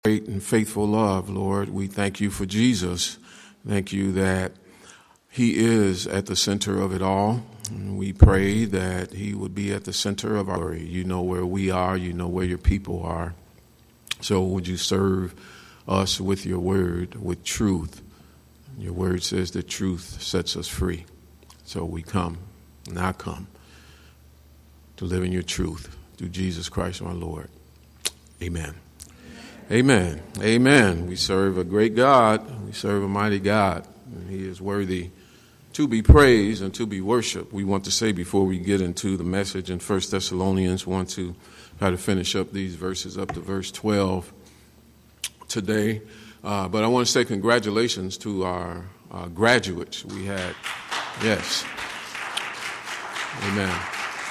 Great and faithful love, Lord. We thank you for Jesus. Thank you that he is at the center of it all. And we pray that he would be at the center of our story. You know where we are. You know where your people are. So would you serve us with your word, with truth? Your word says that truth sets us free. So we come, and I come, to live in your truth through Jesus Christ our Lord. Amen. Amen. Amen. We serve a great God. We serve a mighty God. And he is worthy to be praised and to be worshiped. We want to say before we get into the message in 1 Thessalonians, want to try to finish up these verses up to verse 12 today. But I want to say congratulations to our graduates. We had, yes. Amen.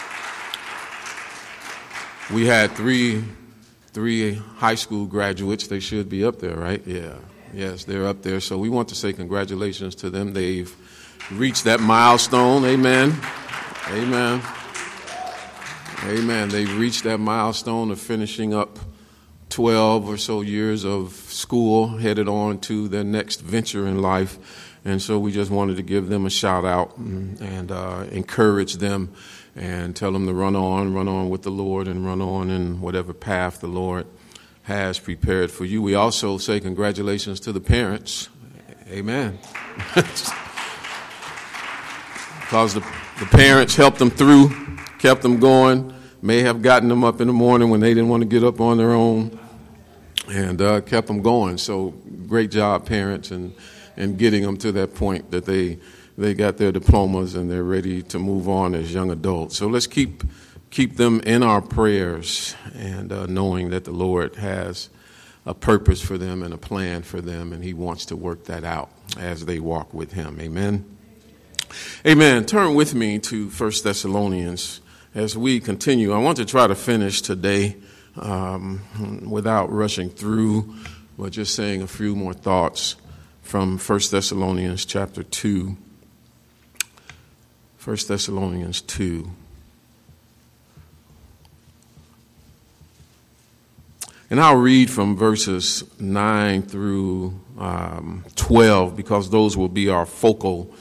We had three high school graduates. They should be up there, right? Yeah. Yes, they're up there. So we want to say congratulations to them. They've reached that milestone. Amen. Amen. Amen. They've reached that milestone of finishing up 12 or so years of school, headed on to their next venture in life. And so we just wanted to give them a shout out and encourage them and tell them to run on with the Lord and run on in whatever path the Lord has prepared for you. We also say congratulations to the parents. Amen. Because the parents helped them through, kept them going, may have gotten them up in the morning when they didn't want to get up on their own, and kept them going. So great job, parents, and getting them to that point that they got their diplomas and they're ready to move on as young adults. So let's keep them in our prayers and knowing that the Lord has a purpose for them and a plan for them, and he wants to work that out as they walk with him. Amen. Amen. Turn with me to 1 Thessalonians as we continue. I want to try to finish today without rushing through, but just saying a few more thoughts from 1 Thessalonians chapter 2. 1 Thessalonians 2. And I'll read from verses 9 through 12 because those will be our focal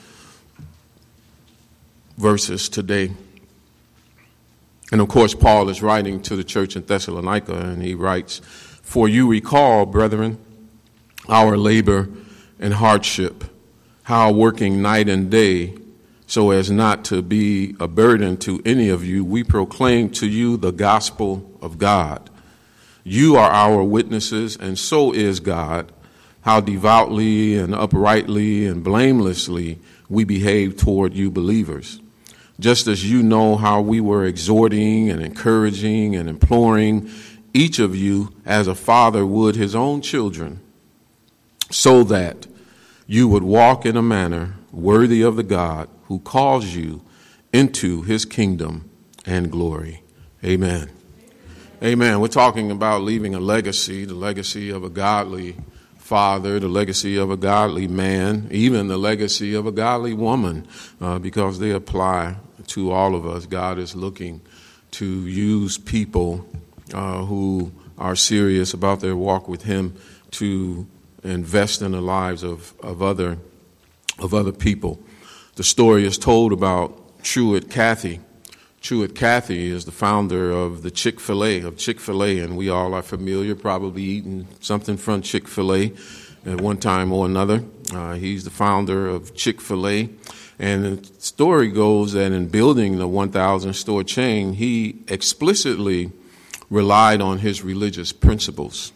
verses today. And of course, Paul is writing to the church in Thessalonica, and he writes, "For you recall, brethren, our labor and hardship, how working night and day, so as not to be a burden to any of you, we proclaim to you the gospel of God. You are our witnesses, and so is God, how devoutly and uprightly and blamelessly we behave toward you believers. Just as you know how we were exhorting and encouraging and imploring each of you as a father would his own children, so that you would walk in a manner worthy of the God who calls you into his kingdom and glory." Amen. Amen. We're talking about leaving a legacy, the legacy of a godly father, the legacy of a godly man, even the legacy of a godly woman, because they apply to all of us. God is looking to use people who are serious about their walk with him to invest in the lives of other people. The story is told about Truett Cathy. Truett Cathy is the founder of the Chick-fil-A, and we all are familiar, probably eating something from Chick-fil-A at one time or another. He's the founder of Chick-fil-A, and the story goes that in building the 1,000-store chain, he explicitly relied on his religious principles.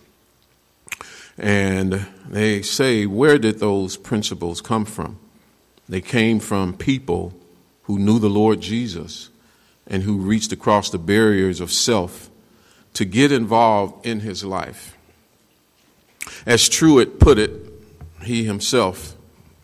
And they say, where did those principles come from? They came from people who knew the Lord Jesus and who reached across the barriers of self to get involved in his life. As Truett put it, he himself,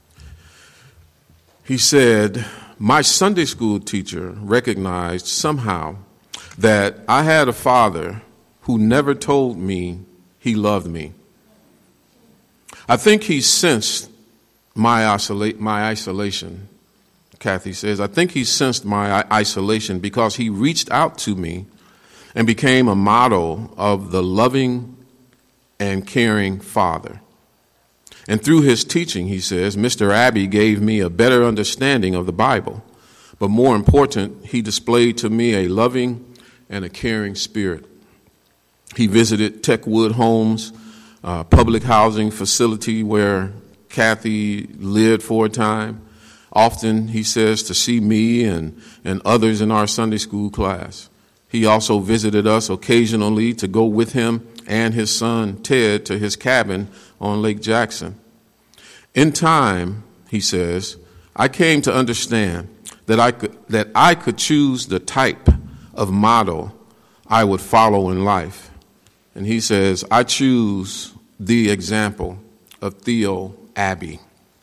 he said, "My Sunday school teacher recognized somehow that I had a father who never told me he loved me. I think he sensed my isolation," Cathy says. "I think he sensed my isolation because he reached out to me and became a model of the loving and caring father. And through his teaching, he says, Mr. Abbey gave me a better understanding of the Bible. But more important, he displayed to me a loving and a caring spirit. He visited Techwood Homes, public housing facility where Kathy lived for a time. Often, he says, to see me and others in our Sunday school class. He also visited us occasionally to go with him and his son Ted to his cabin on Lake Jackson. In time, he says, I came to understand that I could choose the type of model I would follow in life. And he says, I choose the example of Theo Abbey.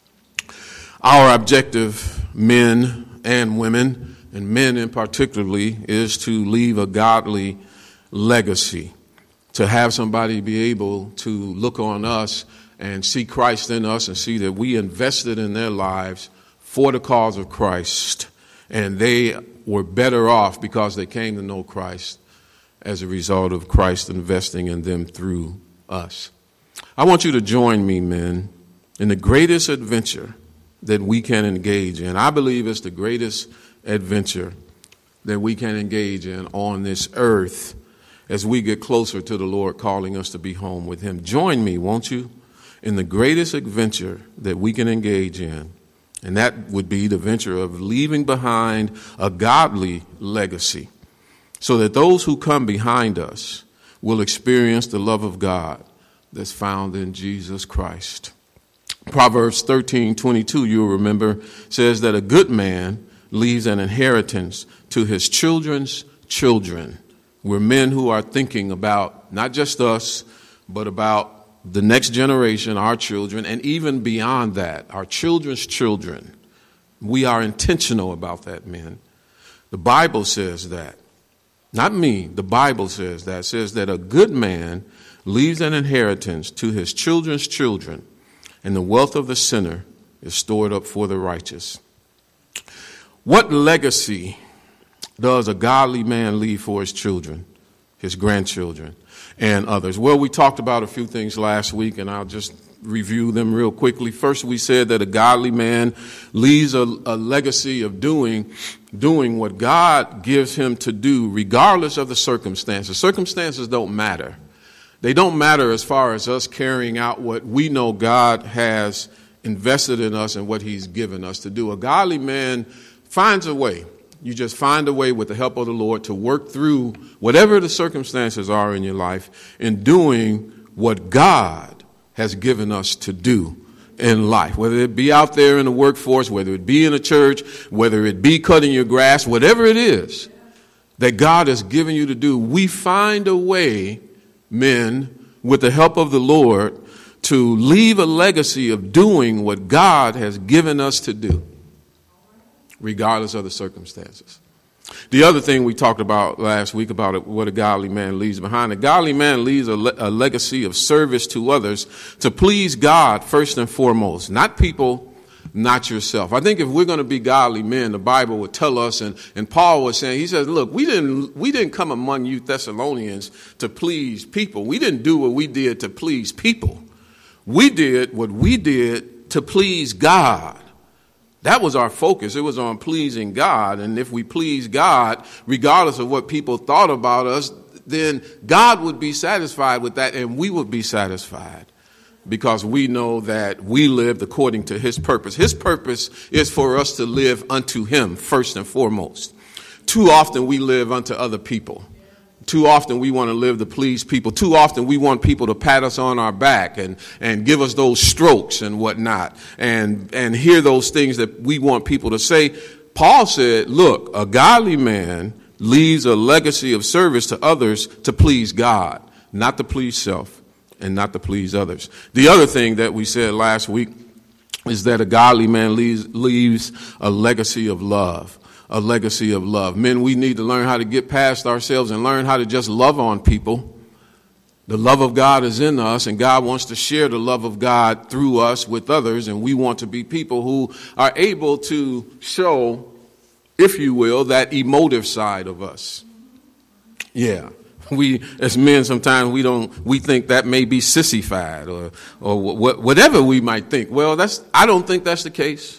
Our objective, men and women, and men in particularly, is to leave a godly legacy, to have somebody be able to look on us and see Christ in us and see that we invested in their lives for the cause of Christ, and they were better off because they came to know Christ as a result of Christ investing in them through us. I want you to join me, men, in the greatest adventure that we can engage in. I believe it's the greatest adventure that we can engage in on this earth as we get closer to the Lord calling us to be home with him. Join me, won't you, in the greatest adventure that we can engage in. And that would be the venture of leaving behind a godly legacy so that those who come behind us will experience the love of God that's found in Jesus Christ. Proverbs 13:22, you'll remember, says that a good man leaves an inheritance to his children's children. We're men who are thinking about not just us, but about the next generation, our children, and even beyond that, our children's children. We are intentional about that, men. The Bible says that. Not me, the Bible says that. It says that a good man leaves an inheritance to his children's children, and the wealth of the sinner is stored up for the righteous. What legacy does a godly man leave for his children, his grandchildren, and others? Well, we talked about a few things last week, and I'll just review them real quickly. First, we said that a godly man leaves a legacy of doing what God gives him to do, regardless of the circumstances. Circumstances don't matter. They don't matter as far as us carrying out what we know God has invested in us and what he's given us to do. A godly man finds a way. You just find a way with the help of the Lord to work through whatever the circumstances are in your life in doing what God has given us to do in life, whether it be out there in the workforce, whether it be in a church, whether it be cutting your grass, whatever it is that God has given you to do. We find a way, men, with the help of the Lord, to leave a legacy of doing what God has given us to do, regardless of the circumstances. The other thing we talked about last week about what a godly man leaves behind. A godly man leaves a legacy of service to others to please God first and foremost, not people, not yourself. I think if we're going to be godly men, the Bible would tell us, and Paul was saying, he says, look, we didn't come among you Thessalonians to please people. We didn't do what we did to please people. We did what we did to please God. That was our focus. It was on pleasing God. And if we please God, regardless of what people thought about us, then God would be satisfied with that, and we would be satisfied because we know that we lived according to his purpose. His purpose is for us to live unto him first and foremost. Too often we live unto other people. Too often we want to live to please people. Too often we want people to pat us on our back and give us those strokes and whatnot and hear those things that we want people to say. Paul said, look, a godly man leaves a legacy of service to others to please God, not to please self and not to please others. The other thing that we said last week is that a godly man leaves a legacy of love. A legacy of love. Men, we need to learn how to get past ourselves and learn how to just love on people. The love of God is in us, and God wants to share the love of God through us with others, and we want to be people who are able to show, if you will, that emotive side of us. Yeah. We, as men, sometimes we think that may be sissified or whatever we might think. Well, I don't think that's the case.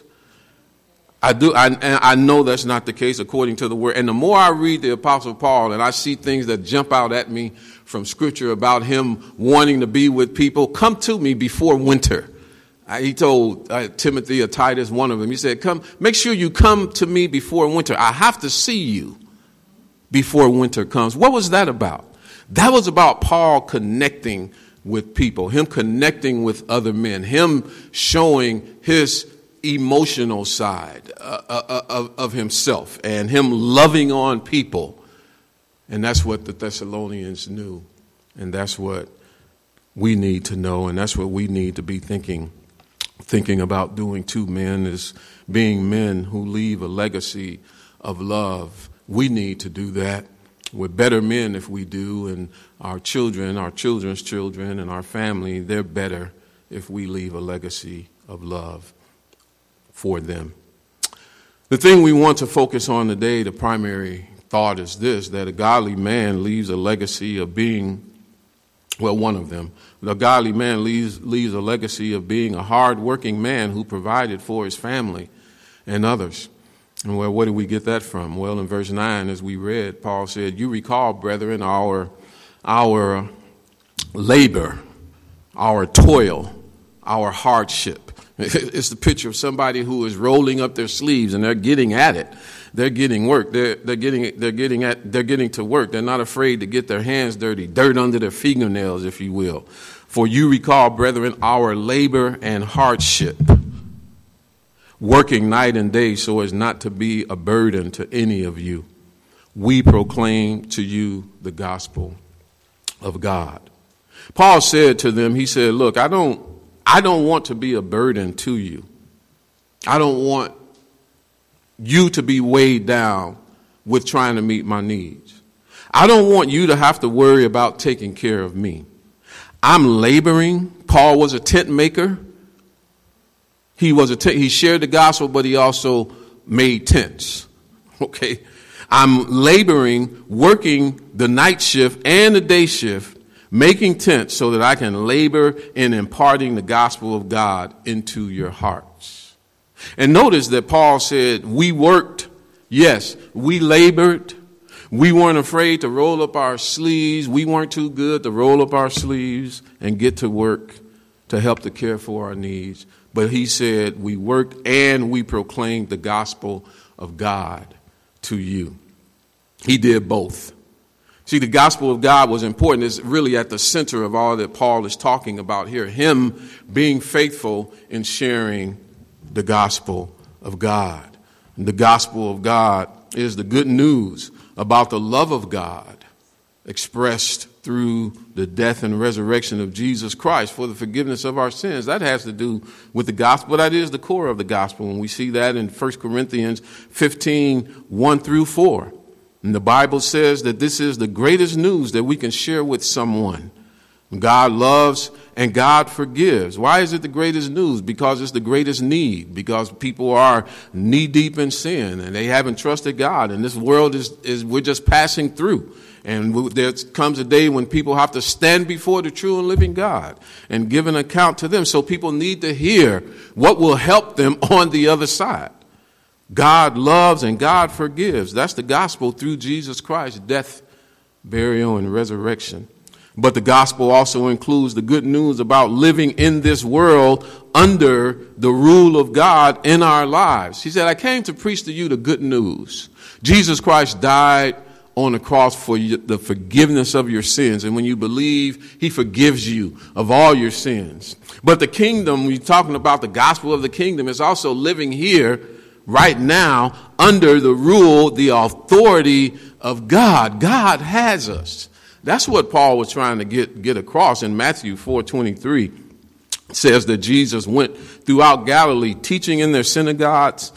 I know that's not the case according to the word. And the more I read the Apostle Paul and I see things that jump out at me from Scripture about him wanting to be with people, come to me before winter. He told Timothy or Titus, one of them, he said, make sure you come to me before winter. I have to see you before winter comes. What was that about? That was about Paul connecting with people, him connecting with other men, him showing his emotional side of himself and him loving on people. And that's what the Thessalonians knew. And that's what we need to know. And that's what we need to be thinking about doing too, men, is being men who leave a legacy of love. We need to do that. We're better men if we do, and our children, our children's children, and our family, they're better if we leave a legacy of love for them. The thing we want to focus on today, the primary thought is this, that a godly man leaves a legacy of being, one of them. The godly man leaves a legacy of being a hard-working man who provided for his family and others. And where do we get that from? Well, in verse 9, as we read, Paul said, you recall, brethren, our labor, our toil, our hardship. It's the picture of somebody who is rolling up their sleeves and they're getting at it. They're getting work. They're getting to work. They're not afraid to get their hands dirty, dirt under their fingernails, if you will. For you recall, brethren, our labor and hardship, working night and day so as not to be a burden to any of you. We proclaim to you the gospel of God. Paul said to them, he said, look, I don't want to be a burden to you. I don't want you to be weighed down with trying to meet my needs. I don't want you to have to worry about taking care of me. I'm laboring. Paul was a tent maker. He shared the gospel, but he also made tents. Okay. I'm laboring, working the night shift and the day shift, making tents so that I can labor in imparting the gospel of God into your hearts. And notice that Paul said, we worked. Yes, we labored. We weren't afraid to roll up our sleeves. We weren't too good to roll up our sleeves and get to work to help to care for our needs. But he said, we worked and we proclaimed the gospel of God to you. He did both. See, the gospel of God was important. It's really at the center of all that Paul is talking about here. Him being faithful in sharing the gospel of God. And the gospel of God is the good news about the love of God expressed through the death and resurrection of Jesus Christ for the forgiveness of our sins. That has to do with the gospel. That is the core of the gospel. And we see that in 1 Corinthians 15, 1 through 4. And the Bible says that this is the greatest news that we can share with someone. God loves and God forgives. Why is it the greatest news? Because it's the greatest need. Because people are knee deep in sin and they haven't trusted God. And this world is we're just passing through. And there comes a day when people have to stand before the true and living God and give an account to them. So people need to hear what will help them on the other side. God loves and God forgives. That's the gospel through Jesus Christ's death, burial, and resurrection. But the gospel also includes the good news about living in this world under the rule of God in our lives. He said, I came to preach to you the good news. Jesus Christ died on the cross for the forgiveness of your sins. And when you believe, he forgives you of all your sins. But the kingdom, we're talking about the gospel of the kingdom, is also living here right now under the rule, the authority of God. God has us. That's what Paul was trying to get across in Matthew 4:23. It says that Jesus went throughout Galilee, teaching in their synagogues,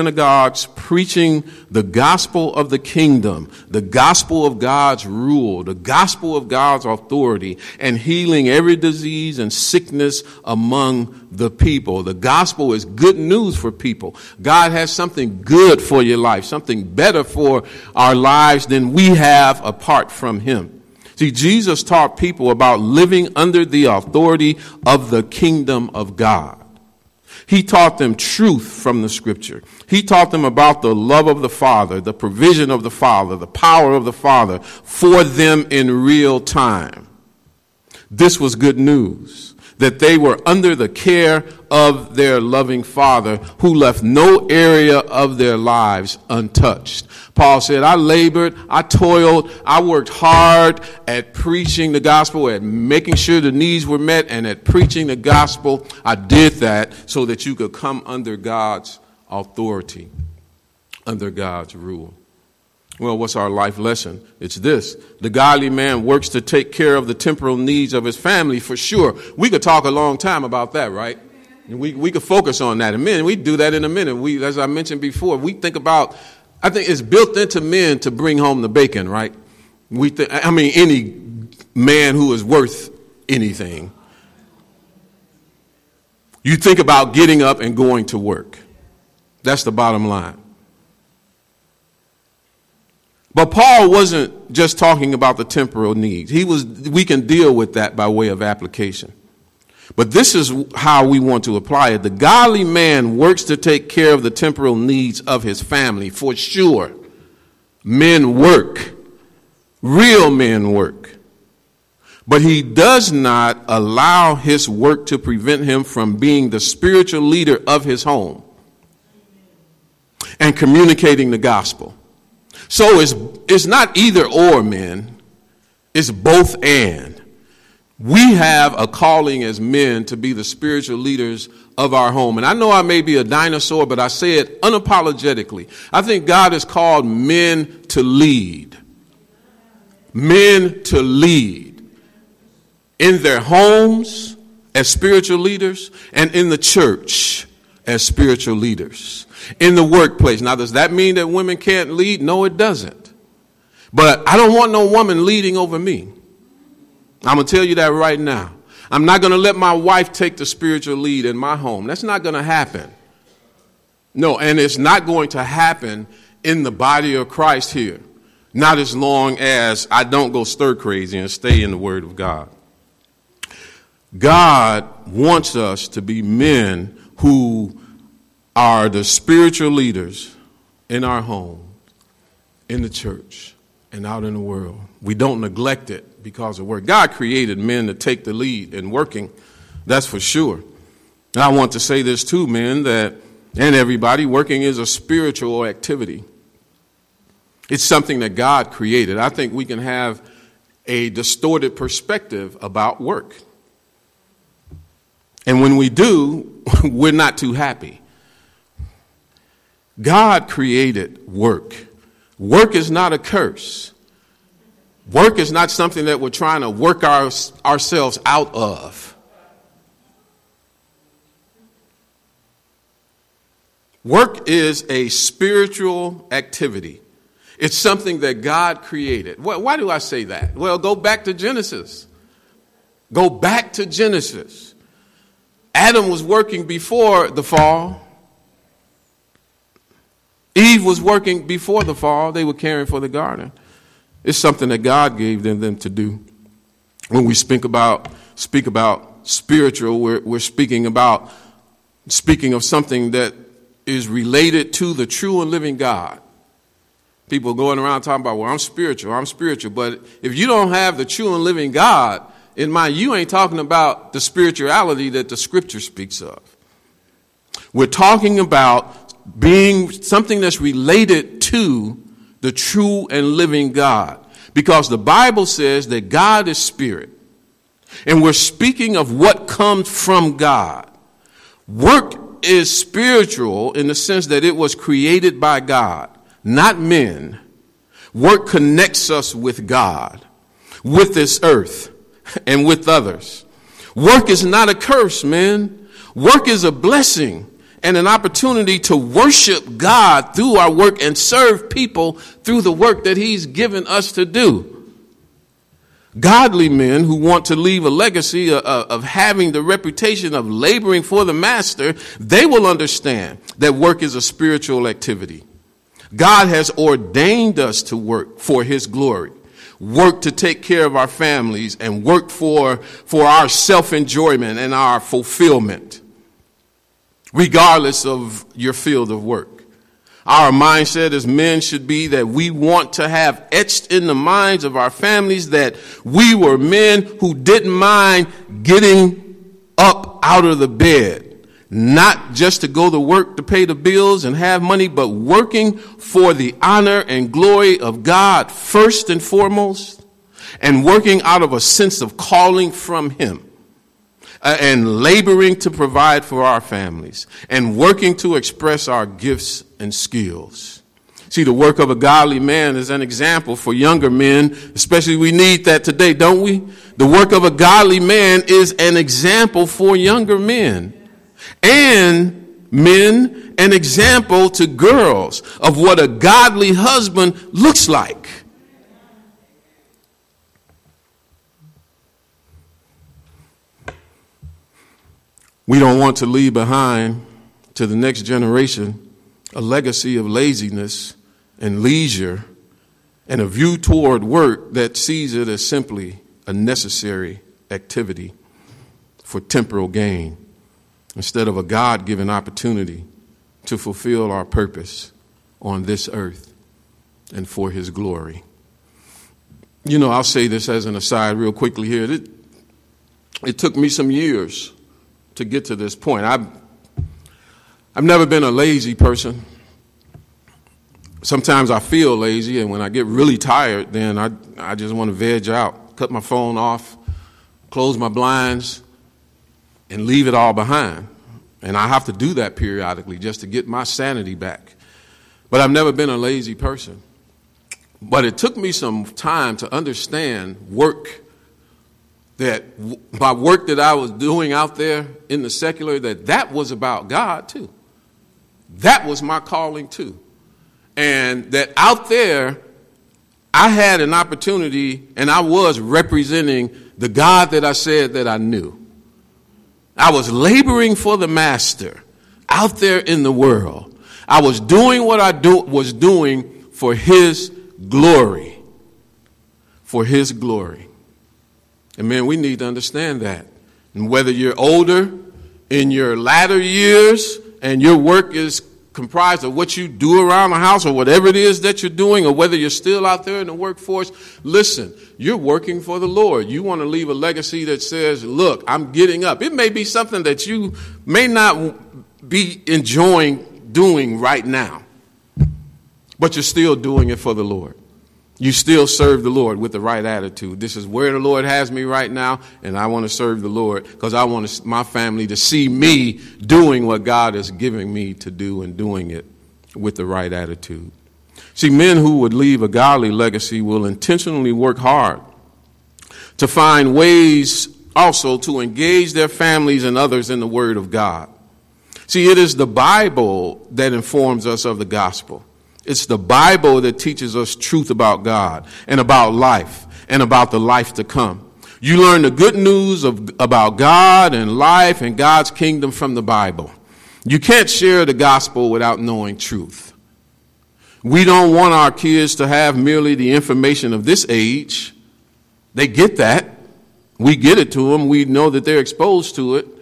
preaching the gospel of the kingdom, the gospel of God's rule, the gospel of God's authority, and healing every disease and sickness among the people. The gospel is good news for people. God has something good for your life, something better for our lives than we have apart from him. See, Jesus taught people about living under the authority of the kingdom of God. He taught them truth from the scripture. He taught them about the love of the Father, the provision of the Father, the power of the Father for them in real time. This was good news, that they were under the care of their loving Father who left no area of their lives untouched. Paul said, I labored, I toiled, I worked hard at preaching the gospel, at making sure the needs were met, and at preaching the gospel. I did that so that you could come under God's authority, under God's rule. Well, what's our life lesson? It's this. The godly man works to take care of the temporal needs of his family, for sure. We could talk a long time about that, right? And we could focus on that in a minute. We do that in a minute. As I mentioned before, we think about, I think it's built into men to bring home the bacon, right? Any man who is worth anything. You think about getting up and going to work. That's the bottom line. But Paul wasn't just talking about the temporal needs. We can deal with that by way of application. But this is how we want to apply it. The godly man works to take care of the temporal needs of his family, for sure. Men work. Real men work. But he does not allow his work to prevent him from being the spiritual leader of his home and communicating the gospel. So it's not either or, men. It's both and. We have a calling as men to be the spiritual leaders of our home. And I know I may be a dinosaur, but I say it unapologetically. I think God has called men to lead. Men to lead. In their homes as spiritual leaders and in the church as spiritual leaders. In the workplace. Now, does that mean that women can't lead? No, it doesn't. But I don't want no woman leading over me. I'm going to tell you that right now. I'm not going to let my wife take the spiritual lead in my home. That's not going to happen. No, and it's not going to happen in the body of Christ here. Not as long as I don't go stir crazy and stay in the Word of God. God wants us to be men who are the spiritual leaders in our home, in the church, and out in the world. We don't neglect it because of work. God created men to take the lead in working, that's for sure. And I want to say this too, men, and everybody, working is a spiritual activity. It's something that God created. I think we can have a distorted perspective about work. And when we do, we're not too happy. God created work. Work is not a curse. Work is not something that we're trying to work ourselves out of. Work is a spiritual activity. It's something that God created. Why do I say that? Well, go back to Genesis. Go back to Genesis. Adam was working before the fall. Eve was working before the fall. They were caring for the garden. It's something that God gave them to do. When we speak about spiritual, we're speaking of something that is related to the true and living God. People going around talking about, well, I'm spiritual. But if you don't have the true and living God in mind, you ain't talking about the spirituality that the scripture speaks of. We're talking about being something that's related to the true and living God. Because the Bible says that God is spirit. And we're speaking of what comes from God. Work is spiritual in the sense that it was created by God, not men. Work connects us with God, with this earth, and with others. Work is not a curse, man. Work is a blessing and an opportunity to worship God through our work and serve people through the work that he's given us to do. Godly men who want to leave a legacy of having the reputation of laboring for the master, they will understand that work is a spiritual activity. God has ordained us to work for his glory. work to take care of our families, and work for our self-enjoyment and our fulfillment, regardless of your field of work. Our mindset as men should be that we want to have etched in the minds of our families that we were men who didn't mind getting up out of the bed, not just to go to work to pay the bills and have money, but working for the honor and glory of God first and foremost, and working out of a sense of calling from Him, and laboring to provide for our families, and working to express our gifts and skills. See, the work of a godly man is an example for younger men, especially we need that today, don't we? The work of a godly man is an example for younger men, and men, an example to girls of what a godly husband looks like. We don't want to leave behind to the next generation a legacy of laziness and leisure and a view toward work that sees it as simply a necessary activity for temporal gain instead of a God-given opportunity to fulfill our purpose on this earth and for His glory. You know, I'll say this as an aside real quickly here. It took me some years to get to this point. I've never been a lazy person. Sometimes I feel lazy, and when I get really tired, then I just want to veg out, cut my phone off, close my blinds, and leave it all behind. And I have to do that periodically just to get my sanity back. But I've never been a lazy person. But it took me some time to understand work, that my work that I was doing out there in the secular, that was about God too. That was my calling too. And that out there, I had an opportunity, and I was representing the God that I said that I knew. I was laboring for the Master out there in the world. I was doing what I was doing for His glory. For His glory. And man, we need to understand that. And whether you're older, in your latter years, and your work is comprised of what you do around the house or whatever it is that you're doing, or whether you're still out there in the workforce, listen, you're working for the Lord. You want to leave a legacy that says, look, I'm getting up. It may be something that you may not be enjoying doing right now, but you're still doing it for the Lord. You still serve the Lord with the right attitude. This is where the Lord has me right now, and I want to serve the Lord because I want my family to see me doing what God is giving me to do and doing it with the right attitude. See, men who would leave a godly legacy will intentionally work hard to find ways also to engage their families and others in the Word of God. See, it is the Bible that informs us of the gospel. It's the Bible that teaches us truth about God and about life and about the life to come. You learn the good news about God and life and God's kingdom from the Bible. You can't share the gospel without knowing truth. We don't want our kids to have merely the information of this age. They get that. We get it to them. We know that they're exposed to it.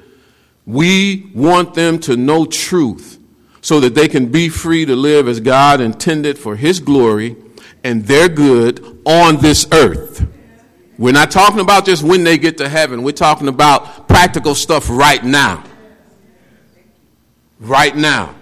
We want them to know truth, so that they can be free to live as God intended for His glory and their good on this earth. We're not talking about just when they get to heaven. We're talking about practical stuff right now. Right now.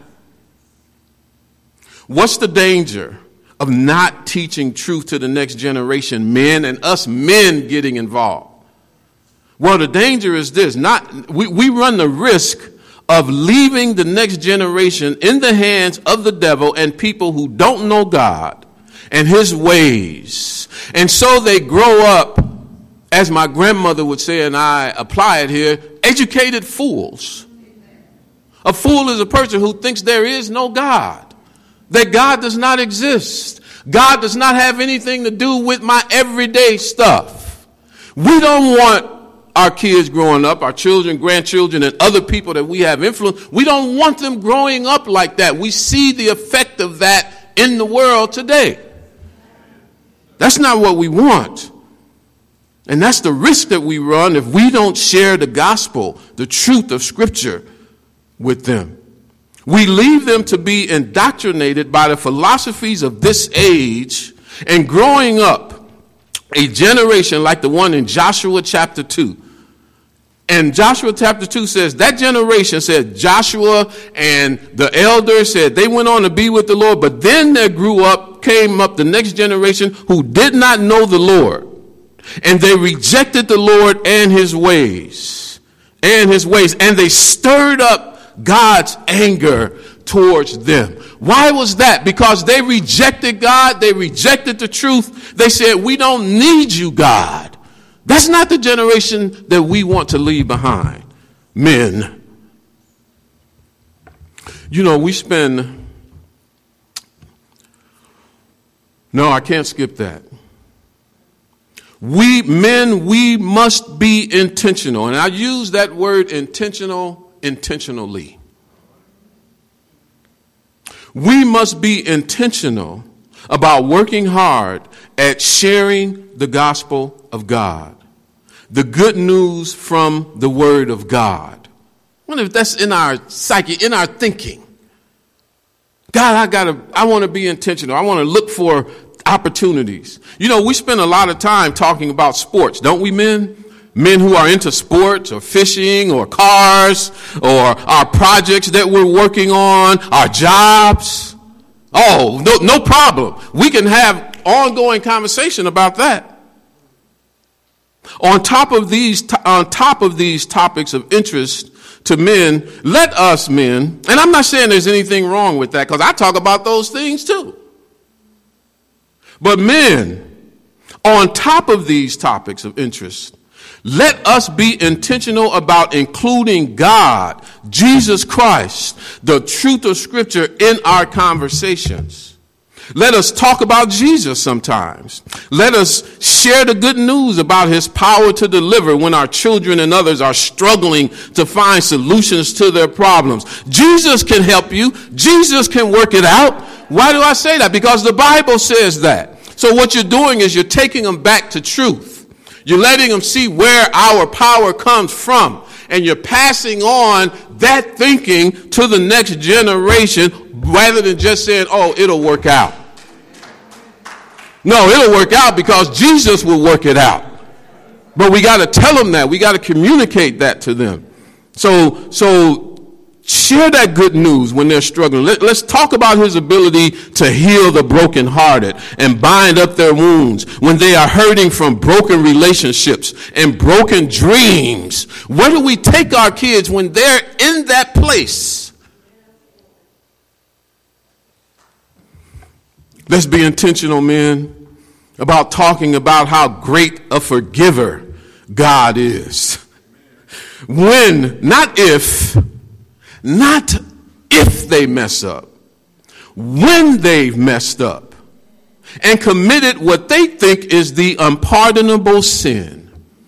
What's the danger of not teaching truth to the next generation, men, and us men getting involved? Well, the danger is this. We run the risk of leaving the next generation in the hands of the devil and people who don't know God and His ways. And so they grow up, as my grandmother would say, and I apply it here, educated fools. A fool is a person who thinks there is no God, that God does not exist. God does not have anything to do with my everyday stuff. We don't want our kids growing up, our children, grandchildren, and other people that we have influence, we don't want them growing up like that. We see the effect of that in the world today. That's not what we want. And that's the risk that we run if we don't share the gospel, the truth of Scripture with them. We leave them to be indoctrinated by the philosophies of this age and growing up a generation like the one in Joshua chapter 2. And Joshua chapter 2 says that generation said Joshua and the elders said they went on to be with the Lord, but then there came up the next generation who did not know the Lord. And they rejected the Lord and his ways. And they stirred up God's anger towards them. Why was that? Because they rejected God. They rejected the truth. They said, we don't need you, God. That's not the generation that we want to leave behind. Men. I can't skip that. We must be intentional. And I use that word intentionally. We must be intentional about working hard at sharing the gospel of God, the good news from the word of God. I wonder if that's in our psyche, in our thinking. God, I want to be intentional. I want to look for opportunities. We spend a lot of time talking about sports, don't we, men? Men who are into sports or fishing or cars or our projects that we're working on, our jobs. Oh, no problem. We can have ongoing conversation about that. On top of these topics of interest to men, let us men, and I'm not saying there's anything wrong with that because I talk about those things too. But men, on top of these topics of interest, let us be intentional about including God, Jesus Christ, the truth of Scripture in our conversations. Let us talk about Jesus sometimes. Let us share the good news about his power to deliver when our children and others are struggling to find solutions to their problems. Jesus can help you. Jesus can work it out. Why do I say that? Because the Bible says that. So what you're doing is you're taking them back to truth. You're letting them see where our power comes from. And you're passing on that thinking to the next generation rather than just saying, oh, it'll work out. No, it'll work out because Jesus will work it out. But we got to tell them that. We got to communicate that to them. So share that good news when they're struggling. Let's talk about his ability to heal the brokenhearted and bind up their wounds when they are hurting from broken relationships and broken dreams. Where do we take our kids when they're in that place? Let's be intentional, men, about talking about how great a forgiver God is. When, not if they mess up, when they've messed up and committed what they think is the unpardonable sin.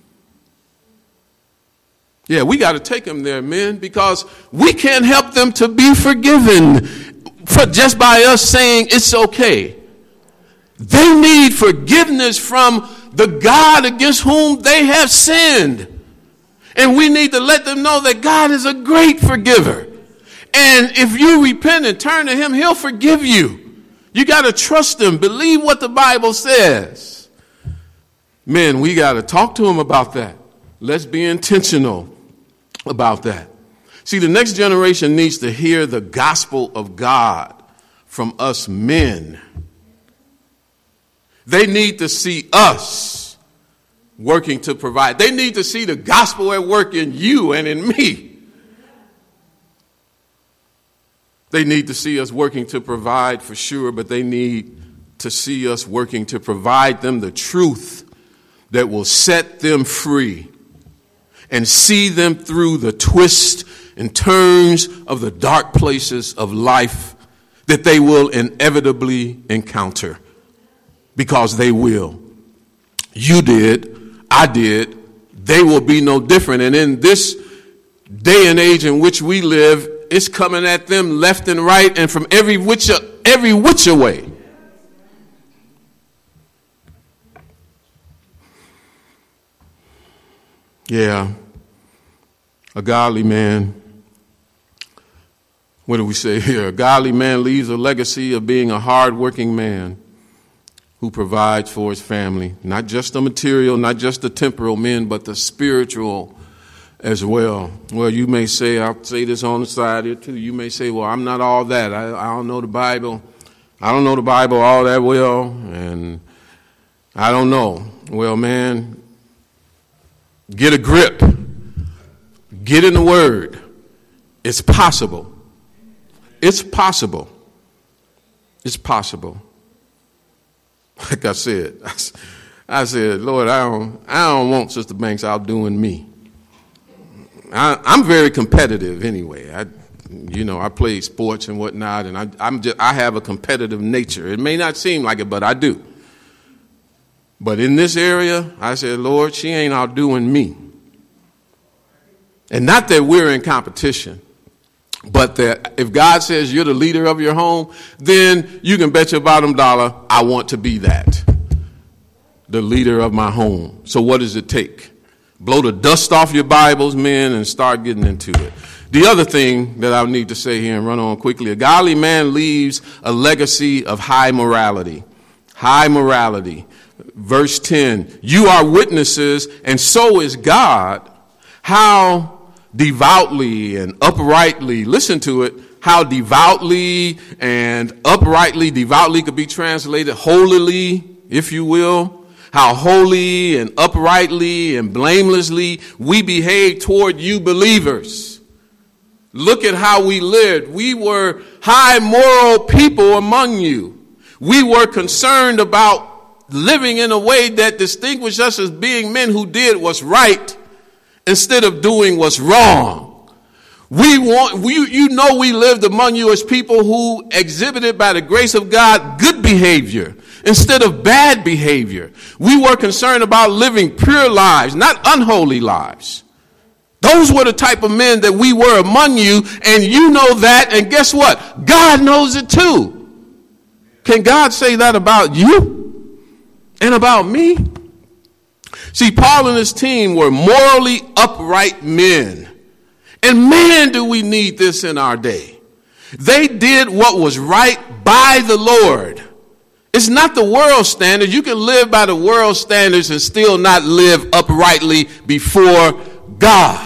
Yeah, we got to take them there, men, because we can't help them to be forgiven for just by us saying it's okay. They need forgiveness from the God against whom they have sinned. And we need to let them know that God is a great forgiver. And if you repent and turn to him, he'll forgive you. You got to trust him. Believe what the Bible says. Men, we got to talk to him about that. Let's be intentional about that. See, the next generation needs to hear the gospel of God from us men. They need to see us working to provide. They need to see the gospel at work in you and in me. They need to see us working to provide for sure, but they need to see us working to provide them the truth that will set them free and see them through the twists and turns of the dark places of life that they will inevitably encounter, because they will. You did, I did, they will be no different. And in this day and age in which we live, it's coming at them left and right and from every which way. Yeah, a godly man, what do we say here? A godly man leaves a legacy of being a hardworking man who provides for his family. Not just the material, not just the temporal men, but the spiritual as well. Well, you may say, I'll say this on the side here too, you may say, well, I'm not all that. I don't know the Bible. I don't know the Bible all that well, and I don't know. Well, man, get a grip. Get in the Word. It's possible. It's possible. It's possible. Like I said, Lord, I don't want Sister Banks outdoing me. I'm very competitive anyway. I play sports and whatnot, and I have a competitive nature. It may not seem like it, but I do. But in this area, I said, Lord, she ain't outdoing me. And not that we're in competition, but that if God says you're the leader of your home, then you can bet your bottom dollar, I want to be that, the leader of my home. So what does it take? Blow the dust off your Bibles, men, and start getting into it. The other thing that I need to say here and run on quickly, a godly man leaves a legacy of high morality. High morality. Verse 10, you are witnesses, and so is God, how devoutly and uprightly, listen to it, how devoutly and uprightly, devoutly could be translated holily, if you will, how holy and uprightly and blamelessly we behave toward you believers. Look at how we lived. We were high moral people among you. We were concerned about living in a way that distinguished us as being men who did what's right instead of doing what's wrong. We lived among you as people who exhibited by the grace of God good behavior instead of bad behavior. We were concerned about living pure lives, not unholy lives. Those were the type of men that we were among you, and you know that, and guess what? God knows it too. Can God say that about you and about me? See, Paul and his team were morally upright men. And man, do we need this in our day. They did what was right by the Lord. It's not the world standard. You can live by the world standards and still not live uprightly before God.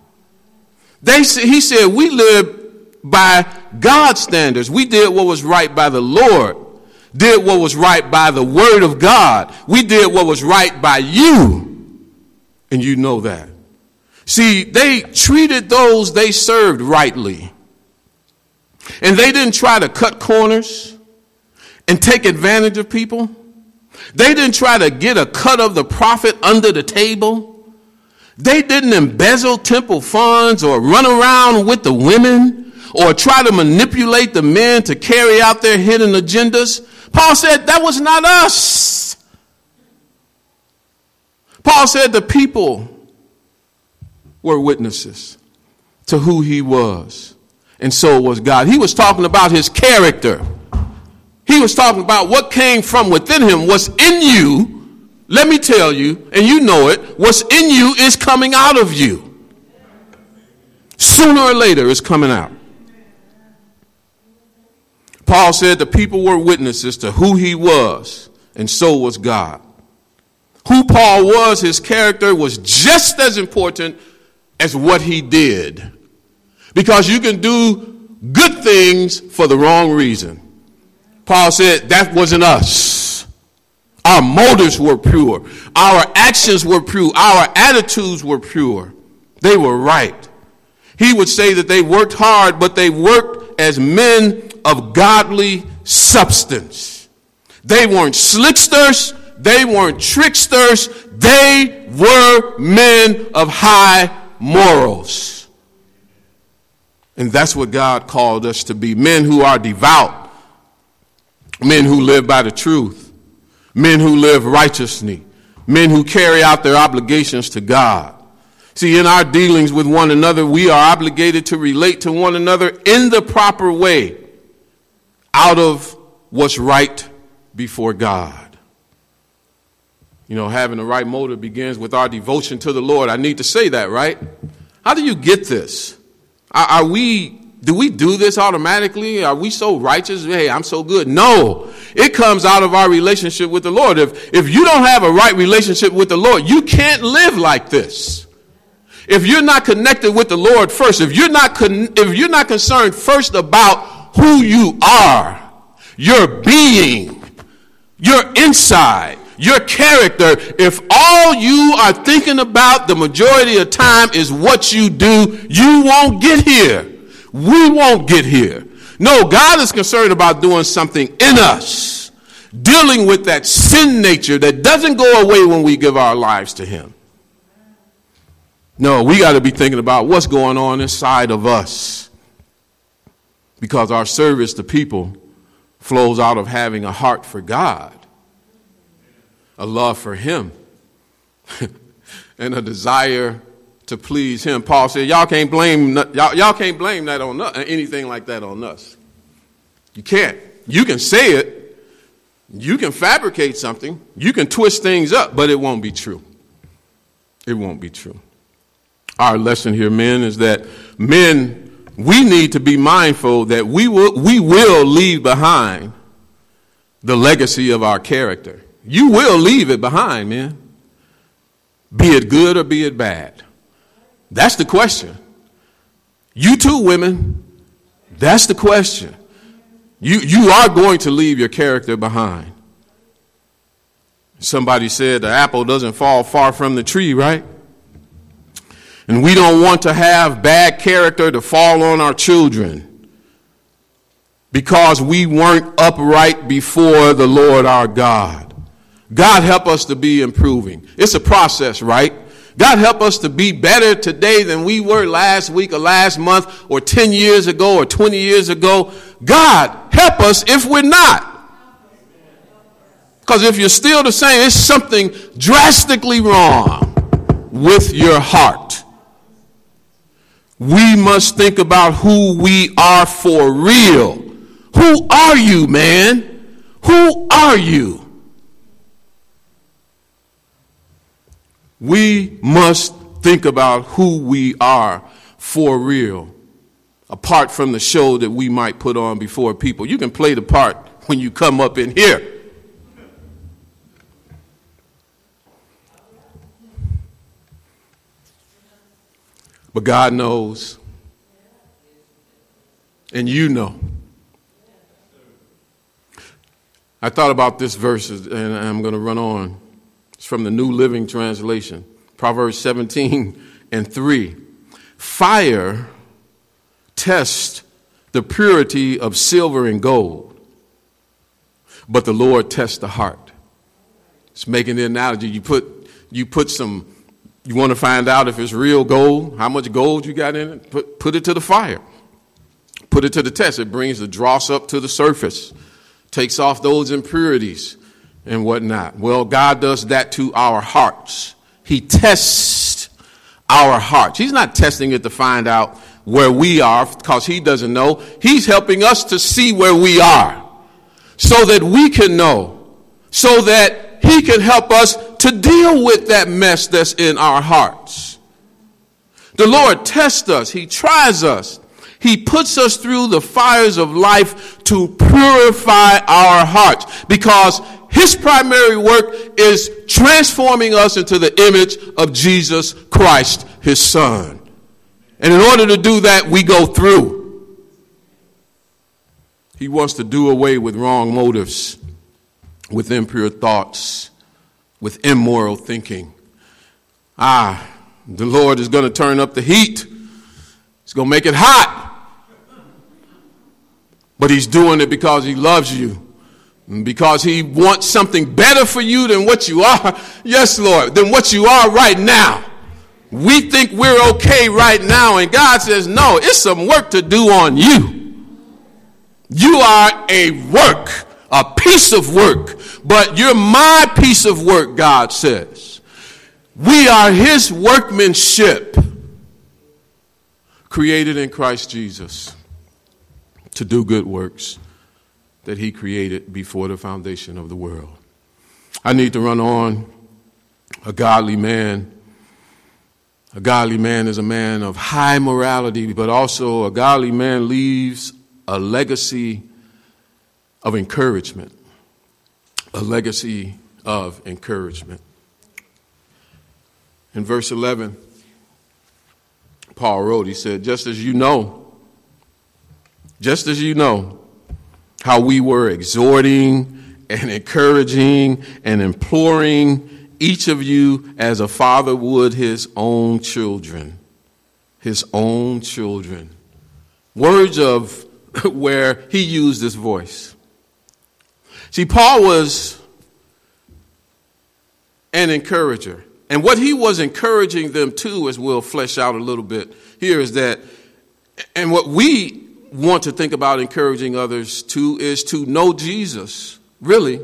He said we live by God's standards. We did what was right by the Lord. Did what was right by the word of God. We did what was right by you. And you know that. See, they treated those they served rightly. And they didn't try to cut corners and take advantage of people. They didn't try to get a cut of the profit under the table. They didn't embezzle temple funds or run around with the women or try to manipulate the men to carry out their hidden agendas. Paul said that was not us. Paul said the people were witnesses to who he was, and so was God. He was talking about his character. He was talking about what came from within him, what's in you. Let me tell you, and you know it, what's in you is coming out of you. Sooner or later, it's coming out. Paul said the people were witnesses to who he was, and so was God. Who Paul was, his character, was just as important as what he did. Because you can do good things for the wrong reason. Paul said that wasn't us. Our motives were pure. Our actions were pure. Our attitudes were pure. They were right. He would say that they worked hard, but they worked as men of godly substance. They weren't slicksters. They weren't tricksters. They were men of high morals. And that's what God called us to be. Men who are devout. Men who live by the truth. Men who live righteously. Men who carry out their obligations to God. See, in our dealings with one another, we are obligated to relate to one another in the proper way, out of what's right before God. You know, having the right motive begins with our devotion to the Lord. I need to say that, right? How do you get this? Do we do this automatically? Are we so righteous? Hey, I'm so good. No, it comes out of our relationship with the Lord. If you don't have a right relationship with the Lord, you can't live like this. If you're not connected with the Lord first, if you're not concerned first about who you are, your being, your inside, your character, if all you are thinking about the majority of the time is what you do, you won't get here. We won't get here. No, God is concerned about doing something in us, dealing with that sin nature that doesn't go away when we give our lives to him. No, we got to be thinking about what's going on inside of us, because our service to people flows out of having a heart for God, a love for him, and a desire to please him. Paul said, y'all can't blame that on us, anything like that on us. You can't. You can say it. You can fabricate something. You can twist things up, but it won't be true. It won't be true. Our lesson here, men, is that men, we need to be mindful that we will leave behind the legacy of our character. You will leave it behind, man. Be it good or be it bad. That's the question. You too, women. That's the question. You are going to leave your character behind. Somebody said the apple doesn't fall far from the tree, right? And we don't want to have bad character to fall on our children because we weren't upright before the Lord our God. God help us to be improving. It's a process, right? God help us to be better today than we were last week or last month or 10 years ago or 20 years ago. God help us if we're not. Because if you're still the same, there's something drastically wrong with your heart. We must think about who we are for real. Who are you, man? Who are you? We must think about who we are for real, apart from the show that we might put on before people. You can play the part when you come up in here. But God knows, and you know. I thought about this verse, and I'm going to run on. It's from the New Living Translation, Proverbs 17:3. Fire tests the purity of silver and gold, but the Lord tests the heart. It's making the analogy. You put some. You want to find out if it's real gold, how much gold you got in it? Put it to the fire. Put it to the test. It brings the dross up to the surface, takes off those impurities and whatnot. Well, God does that to our hearts. He tests our hearts. He's not testing it to find out where we are because he doesn't know. He's helping us to see where we are so that we can know, so that he can help us to deal with that mess that's in our hearts. The Lord tests us. He tries us. He puts us through the fires of life to purify our hearts, because his primary work is transforming us into the image of Jesus Christ, his son. And in order to do that, we go through. He wants to do away with wrong motives, with impure thoughts, with immoral thinking. The Lord is going to turn up the heat. He's going to make it hot. But he's doing it because he loves you. And because he wants something better for you than what you are. Yes, Lord, than what you are right now. We think we're okay right now. And God says, no, it's some work to do on you. You are a work, a piece of work. But you're my piece of work, God says. We are his workmanship, created in Christ Jesus to do good works that he created before the foundation of the world. I need to run on. A godly man is a man of high morality, but also a godly man leaves a legacy of encouragement. A legacy of encouragement. In verse 11, Paul wrote, he said, just as you know how we were exhorting and encouraging and imploring each of you as a father would his own children. His own children. Words of where he used this voice. See, Paul was an encourager. And what he was encouraging them to, as we'll flesh out a little bit here, is that, and what we want to think about encouraging others to, is to know Jesus, really,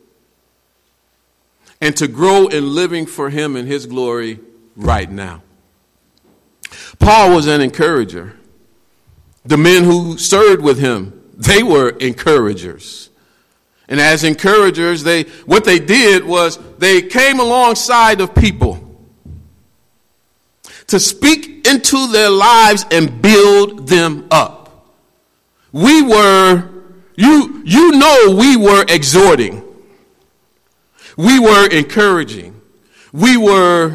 and to grow in living for him and his glory right now. Paul was an encourager. The men who served with him, they were encouragers. And as encouragers, what they did was they came alongside of people to speak into their lives and build them up. We were, we were exhorting. We were encouraging. We were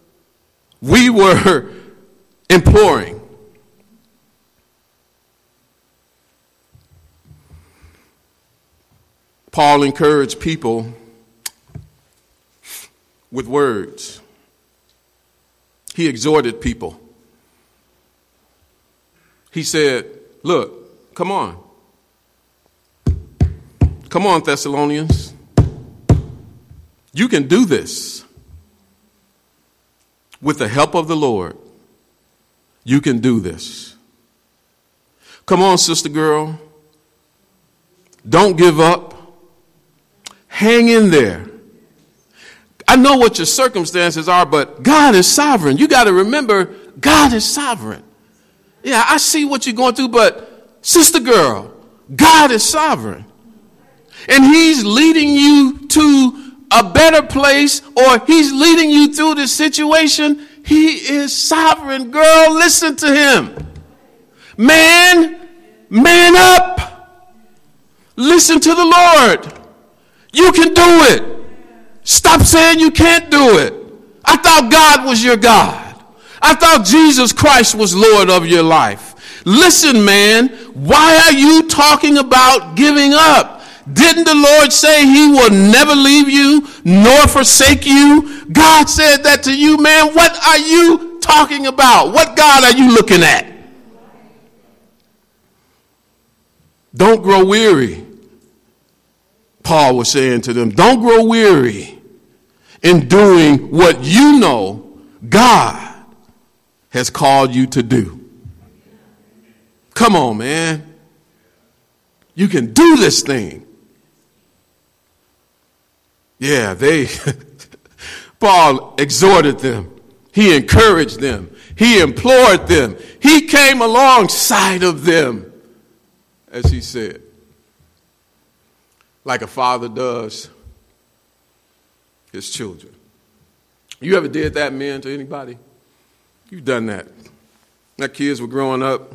imploring. Paul encouraged people with words. He exhorted people. He said, look, come on. Come on, Thessalonians. You can do this. With the help of the Lord, you can do this. Come on, sister girl. Don't give up. Hang in there. I know what your circumstances are, but God is sovereign. You got to remember, God is sovereign. Yeah, I see what you're going through, but sister girl, God is sovereign. And he's leading you to a better place, or he's leading you through this situation. He is sovereign, girl. Listen to him. Man up. Listen to the Lord. You can do it. Stop saying you can't do it. I thought God was your God. I thought Jesus Christ was Lord of your life. Listen, man, why are you talking about giving up? Didn't the Lord say he will never leave you nor forsake you? God said that to you, man. What are you talking about? What God are you looking at? Don't grow weary. Paul was saying to them, don't grow weary in doing what you know God has called you to do. Come on, man. You can do this thing. Yeah, Paul exhorted them. He encouraged them. He implored them. He came alongside of them, as he said, like a father does his children. You ever did that, men, to anybody? You've done that. My kids were growing up.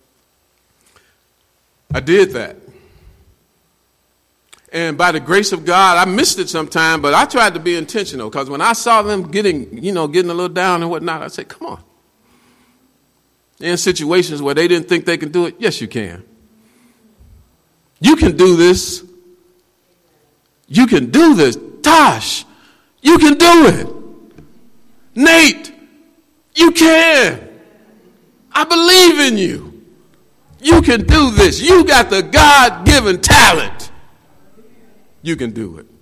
I did that. And by the grace of God, I missed it sometime, but I tried to be intentional, because when I saw them getting a little down and whatnot, I said, come on. In situations where they didn't think they could do it, yes, you can. You can do this. You can do this. Tosh, you can do it. Nate, you can. I believe in you. You can do this. You got the God-given talent. You can do it.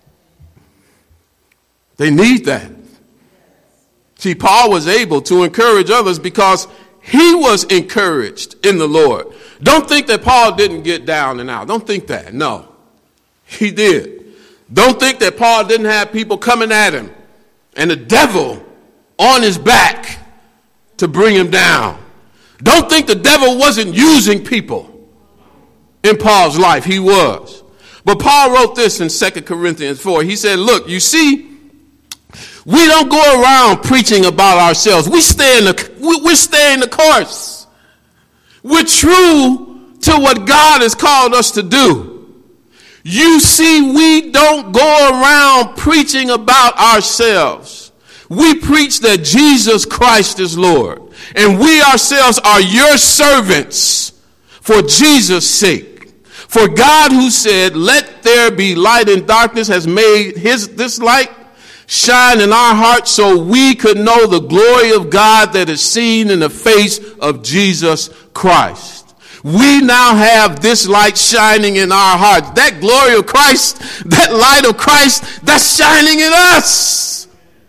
They need that. See, Paul was able to encourage others because he was encouraged in the Lord. Don't think that Paul didn't get down and out. Don't think that. No, he did. Don't think that Paul didn't have people coming at him and the devil on his back to bring him down. Don't think the devil wasn't using people in Paul's life. He was. But Paul wrote this in 2 Corinthians 4. He said, look, you see, We don't go around preaching about ourselves. We're staying the course. We're true to what God has called us to do. You see, we don't go around preaching about ourselves. We preach that Jesus Christ is Lord. And we ourselves are your servants for Jesus' sake. For God, who said, "Let there be light," in darkness, has made this light shine in our hearts so we could know the glory of God that is seen in the face of Jesus Christ. We now have this light shining in our hearts. That glory of Christ, that light of Christ, that's shining in us.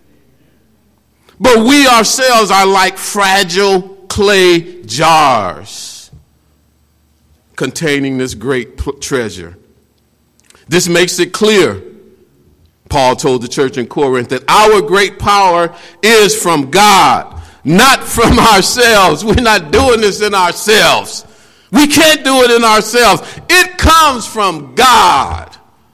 But we ourselves are like fragile clay jars containing this great treasure. This makes it clear, Paul told the church in Corinth, that our great power is from God, not from ourselves. We're not doing this in ourselves. We can't do it in ourselves. It comes from God.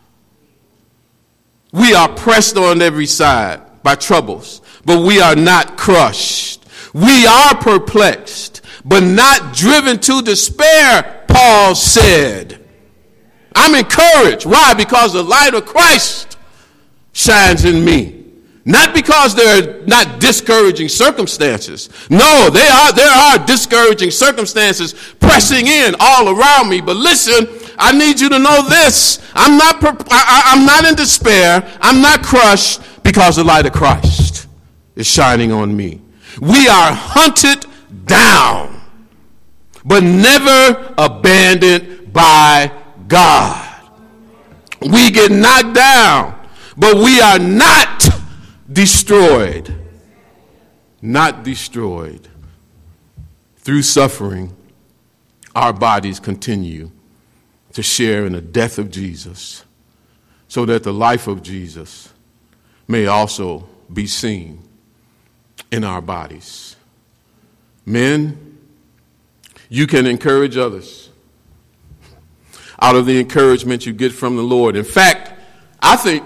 We are pressed on every side by troubles, but we are not crushed. We are perplexed, but not driven to despair, Paul said. I'm encouraged. Why? Because the light of Christ shines in me. Not because there are not discouraging circumstances. No, there are discouraging circumstances pressing in all around me. But listen, I need you to know this. I'm not in despair. I'm not crushed because the light of Christ is shining on me. We are hunted down, but never abandoned by God. We get knocked down, but we are not destroyed. Not destroyed. Through suffering, our bodies continue to share in the death of Jesus, so that the life of Jesus may also be seen in our bodies. Men, you can encourage others out of the encouragement you get from the Lord. In fact, I think,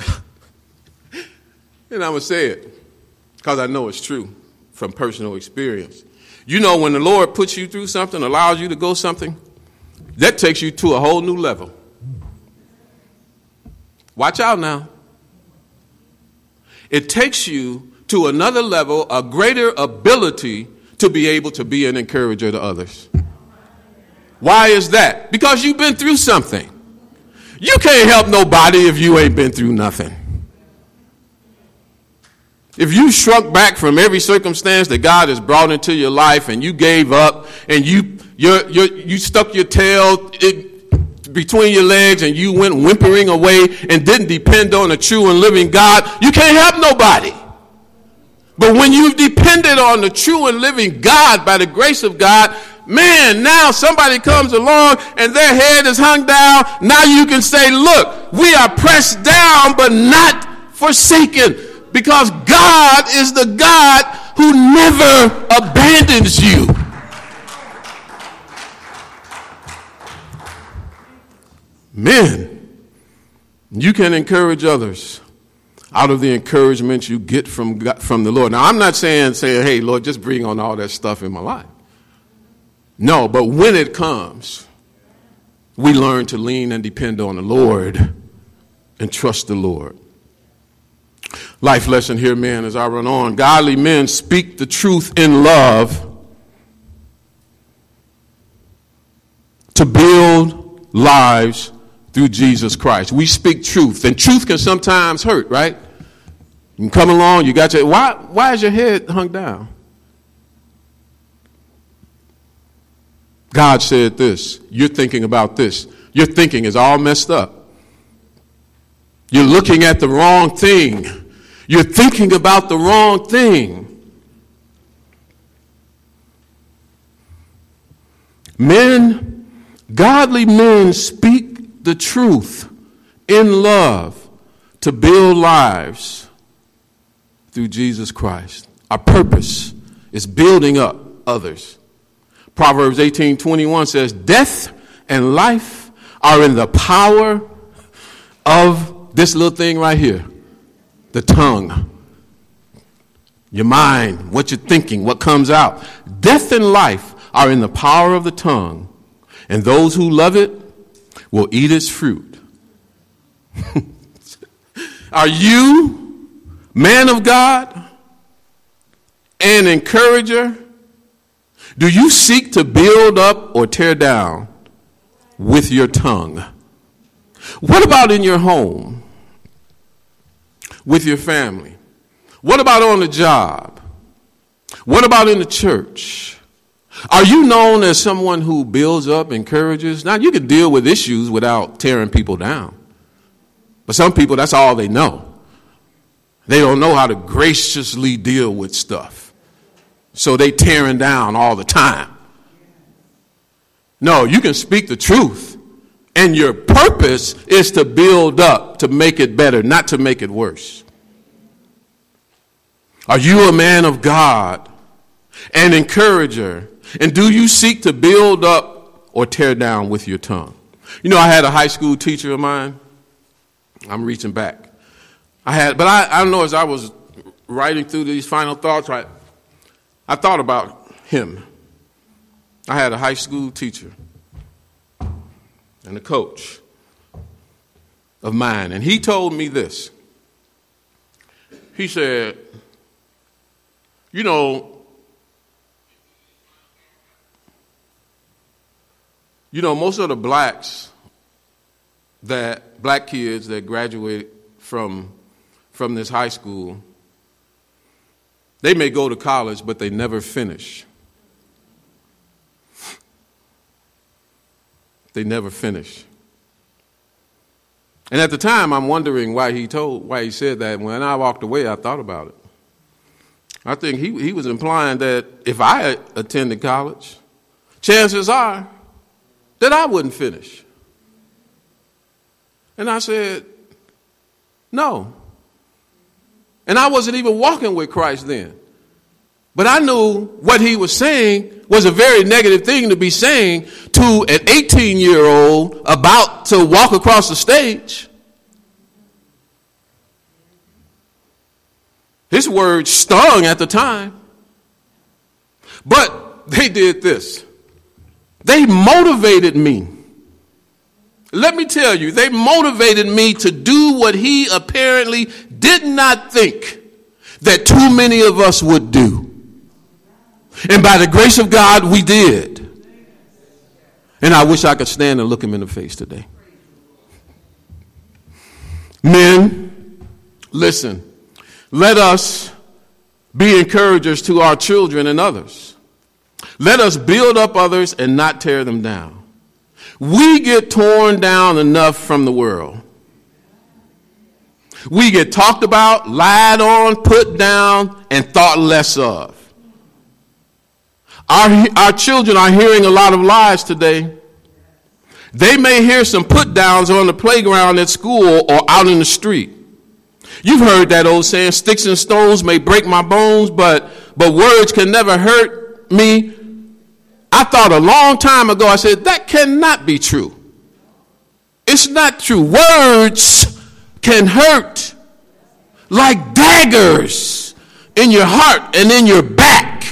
and I'm going to say it because I know it's true from personal experience. You know, when the Lord puts you through something, allows you to go something, that takes you to a whole new level. Watch out now. It takes you to another level, a greater ability to be able to be an encourager to others. Why is that? Because you've been through something. You can't help nobody if you ain't been through nothing. If you shrunk back from every circumstance that God has brought into your life and you gave up and you stuck your tail between your legs and you went whimpering away and didn't depend on a true and living God, you can't help nobody. But when you've depended on the true and living God by the grace of God, man, now somebody comes along and their head is hung down. Now you can say, look, we are pressed down but not forsaken, because God is the God who never abandons you. Men, you can encourage others out of the encouragement you get from God, from the Lord. Now, I'm not saying, hey, Lord, just bring on all that stuff in my life. No, but when it comes, we learn to lean and depend on the Lord and trust the Lord. Life lesson here, man, as I run on. Godly men speak the truth in love to build lives through Jesus Christ. We speak truth, and truth can sometimes hurt, right? You can come along, you got your, why is your head hung down? God said this. You're thinking about this. Your thinking is all messed up. You're looking at the wrong thing. You're thinking about the wrong thing. Men, godly men speak the truth in love to build lives through Jesus Christ. Our purpose is building up others. Proverbs 18:21 says, death and life are in the power of this little thing right here, the tongue. Your mind, what you're thinking, what comes out. Death and life are in the power of the tongue, and those who love it will eat its fruit. Are you, man of God, an encourager? Do you seek to build up or tear down with your tongue? What about in your home? With your family? What about on the job? What about in the church? Are you known as someone who builds up, encourages? Now, you can deal with issues without tearing people down. But some people, that's all they know. They don't know how to graciously deal with stuff. So they tearing down all the time. No, you can speak the truth. And your purpose is to build up, to make it better, not to make it worse. Are you a man of God, an encourager? And do you seek to build up or tear down with your tongue? You know, I had a high school teacher of mine. I'm reaching back. I don't know, as I was writing through these final thoughts, I thought about him. I had a high school teacher and a coach of mine, and he told me this. He said, you know, most of the black kids that graduate from this high school, they may go to college, but they never finish. They never finish. And at the time, I'm wondering why he said that. When I walked away, I thought about it. I think he was implying that if I attended college, chances are that I wouldn't finish. And I said, no. And I wasn't even walking with Christ then. But I knew what he was saying was a very negative thing to be saying to an 18-year-old about to walk across the stage. His words stung at the time. But they did this. They motivated me. Let me tell you, they motivated me to do what he apparently did not think that too many of us would do. And by the grace of God, we did. And I wish I could stand and look him in the face today. Men, listen. Let us be encouragers to our children and others. Let us build up others and not tear them down. We get torn down enough from the world. We get talked about, lied on, put down, and thought less of. Our children are hearing a lot of lies today. They may hear some put downs on the playground at school or out in the street. You've heard that old saying, sticks and stones may break my bones, but words can never hurt me. I thought a long time ago, I said, that cannot be true. It's not true. Words can hurt like daggers in your heart and in your back.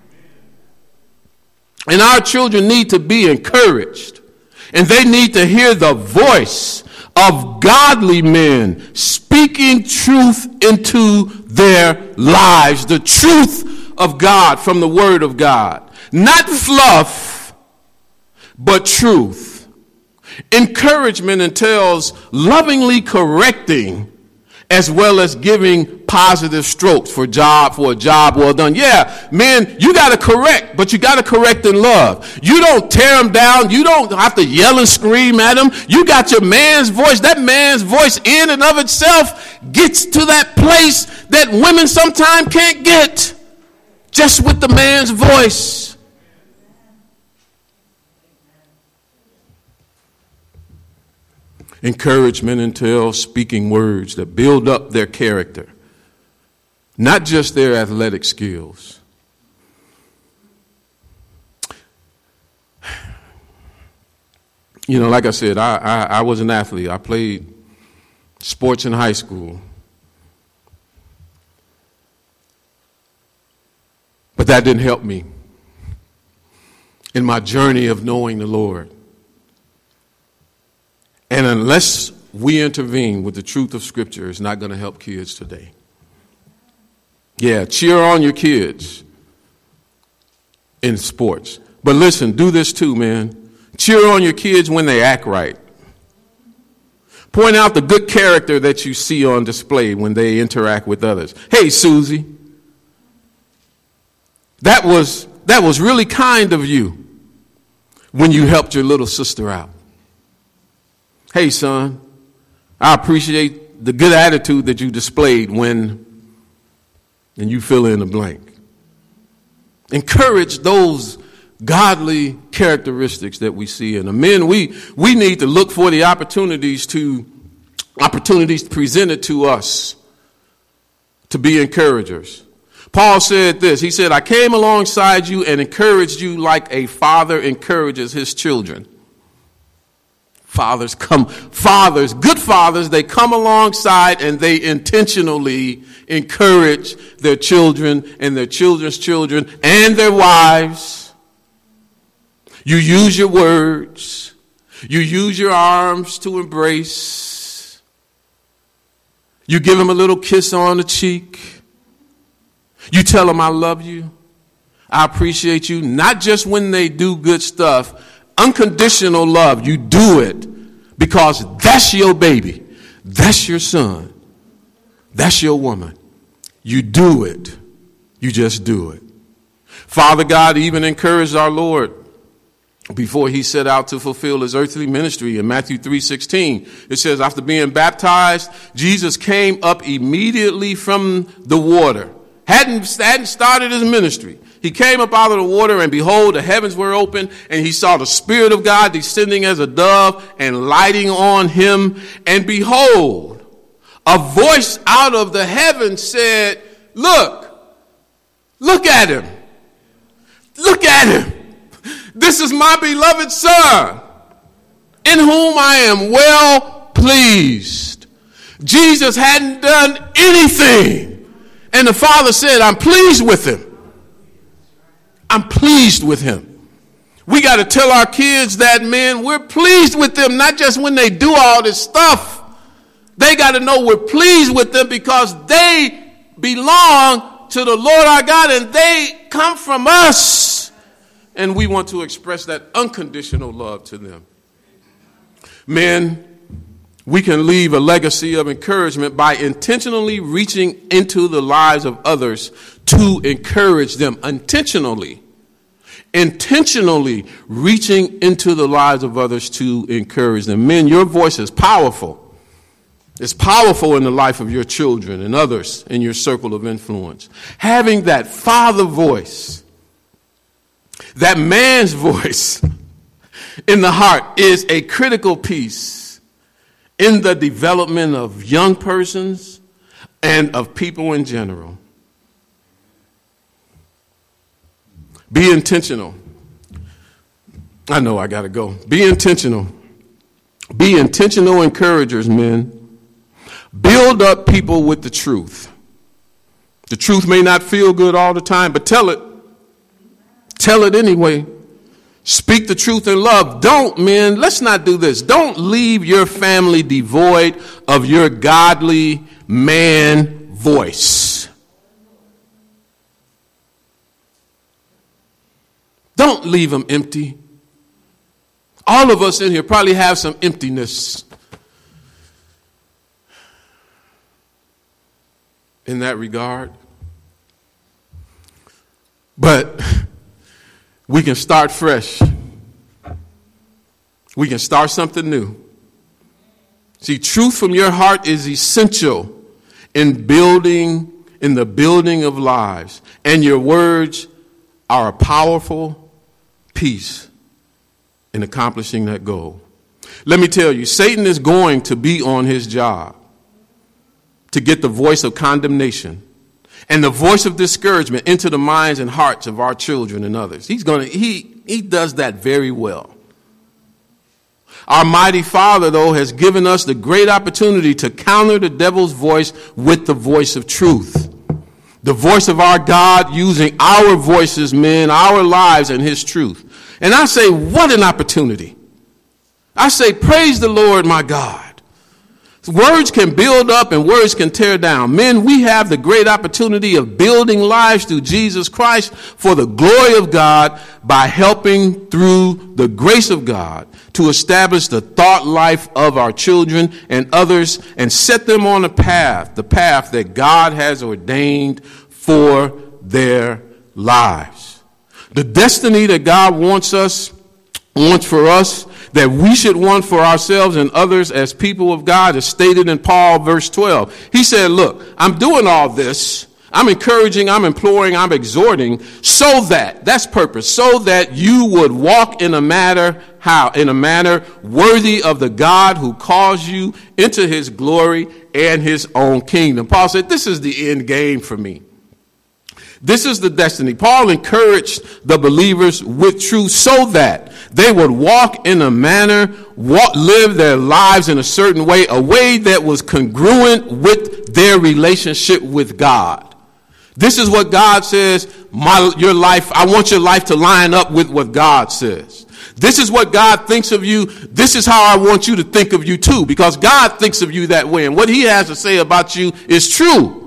And our children need to be encouraged. And they need to hear the voice of godly men speaking truth into their lives. The truth of God from the Word of God. Not fluff, but truth. Encouragement entails lovingly correcting as well as giving positive strokes for a job well done. Yeah, men, you got to correct, but you got to correct in love. You don't tear them down. You don't have to yell and scream at them. You got your man's voice. That man's voice in and of itself gets to that place that women sometimes can't get just with the man's voice. Encouragement entails speaking words that build up their character, not just their athletic skills. You know, like I said, I was an athlete. I played sports in high school. But that didn't help me in my journey of knowing the Lord. And unless we intervene with the truth of Scripture, it's not going to help kids today. Yeah, cheer on your kids in sports. But listen, do this too, man. Cheer on your kids when they act right. Point out the good character that you see on display when they interact with others. Hey, Susie, that was really kind of you when you helped your little sister out. Hey, son, I appreciate the good attitude that you displayed when, and you fill in the blank. Encourage those godly characteristics that we see in them. Men, we need to look for the opportunities presented to us to be encouragers. Paul said this. He said, I came alongside you and encouraged you like a father encourages his children. Good fathers, they come alongside and they intentionally encourage their children and their children's children and their wives. You use your words. You use your arms to embrace. You give them a little kiss on the cheek. You tell them, I love you. I appreciate you. Not just when they do good stuff. Unconditional love. You do it because that's your baby. That's your son. That's your woman. You do it. You just do it. Father God even encouraged our Lord before he set out to fulfill his earthly ministry in Matthew 3:16. It says, after being baptized, Jesus came up immediately from the water. Hadn't started his ministry. He came up out of the water, and behold, the heavens were open, and he saw the Spirit of God descending as a dove and lighting on him. And behold, a voice out of the heavens said, look at him. Look at him. This is my beloved Son, in whom I am well pleased. Jesus hadn't done anything, and the Father said, I'm pleased with him. I'm pleased with him. We got to tell our kids that, man, we're pleased with them, not just when they do all this stuff. They got to know we're pleased with them because they belong to the Lord our God and they come from us. And we want to express that unconditional love to them. Men, we can leave a legacy of encouragement by intentionally reaching into the lives of others to encourage them. Intentionally reaching into the lives of others to encourage them. Men, your voice is powerful. It's powerful in the life of your children and others in your circle of influence. Having that father voice, that man's voice in the heart is a critical piece in the development of young persons and of people in general. Be intentional. I know I got to go. Be intentional. Be intentional encouragers, men. Build up people with the truth. The truth may not feel good all the time, but tell it. Tell it anyway. Speak the truth in love. Let's not do this. Don't leave your family devoid of your godly man voice. Don't leave them empty. All of us in here probably have some emptiness in that regard. But we can start fresh. We can start something new. See, truth from your heart is essential in the building of lives. And your words are a powerful piece in accomplishing that goal. Let me tell you, Satan is going to be on his job to get the voice of condemnation and the voice of discouragement into the minds and hearts of our children and others. He does that very well. Our mighty Father, though, has given us the great opportunity to counter the devil's voice with the voice of truth. The voice of our God using our voices, men, our lives, and his truth. And I say, what an opportunity. I say, praise the Lord, my God. Words can build up and words can tear down. Men, we have the great opportunity of building lives through Jesus Christ for the glory of God by helping through the grace of God to establish the thought life of our children and others and set them on the path that God has ordained for their lives. The destiny that God wants for us, that we should want for ourselves and others as people of God, is stated in Paul verse 12. He said, look, I'm doing all this. I'm encouraging, I'm imploring, I'm exhorting so that's purpose, so that you would walk in a manner worthy of the God who calls you into his glory and his own kingdom. Paul said, this is the end game for me. This is the destiny. Paul encouraged the believers with truth so that they would walk in a manner, live their lives in a certain way, a way that was congruent with their relationship with God. This is what God says, your life, I want your life to line up with what God says. This is what God thinks of you. This is how I want you to think of you too, because God thinks of you that way. And what he has to say about you is true.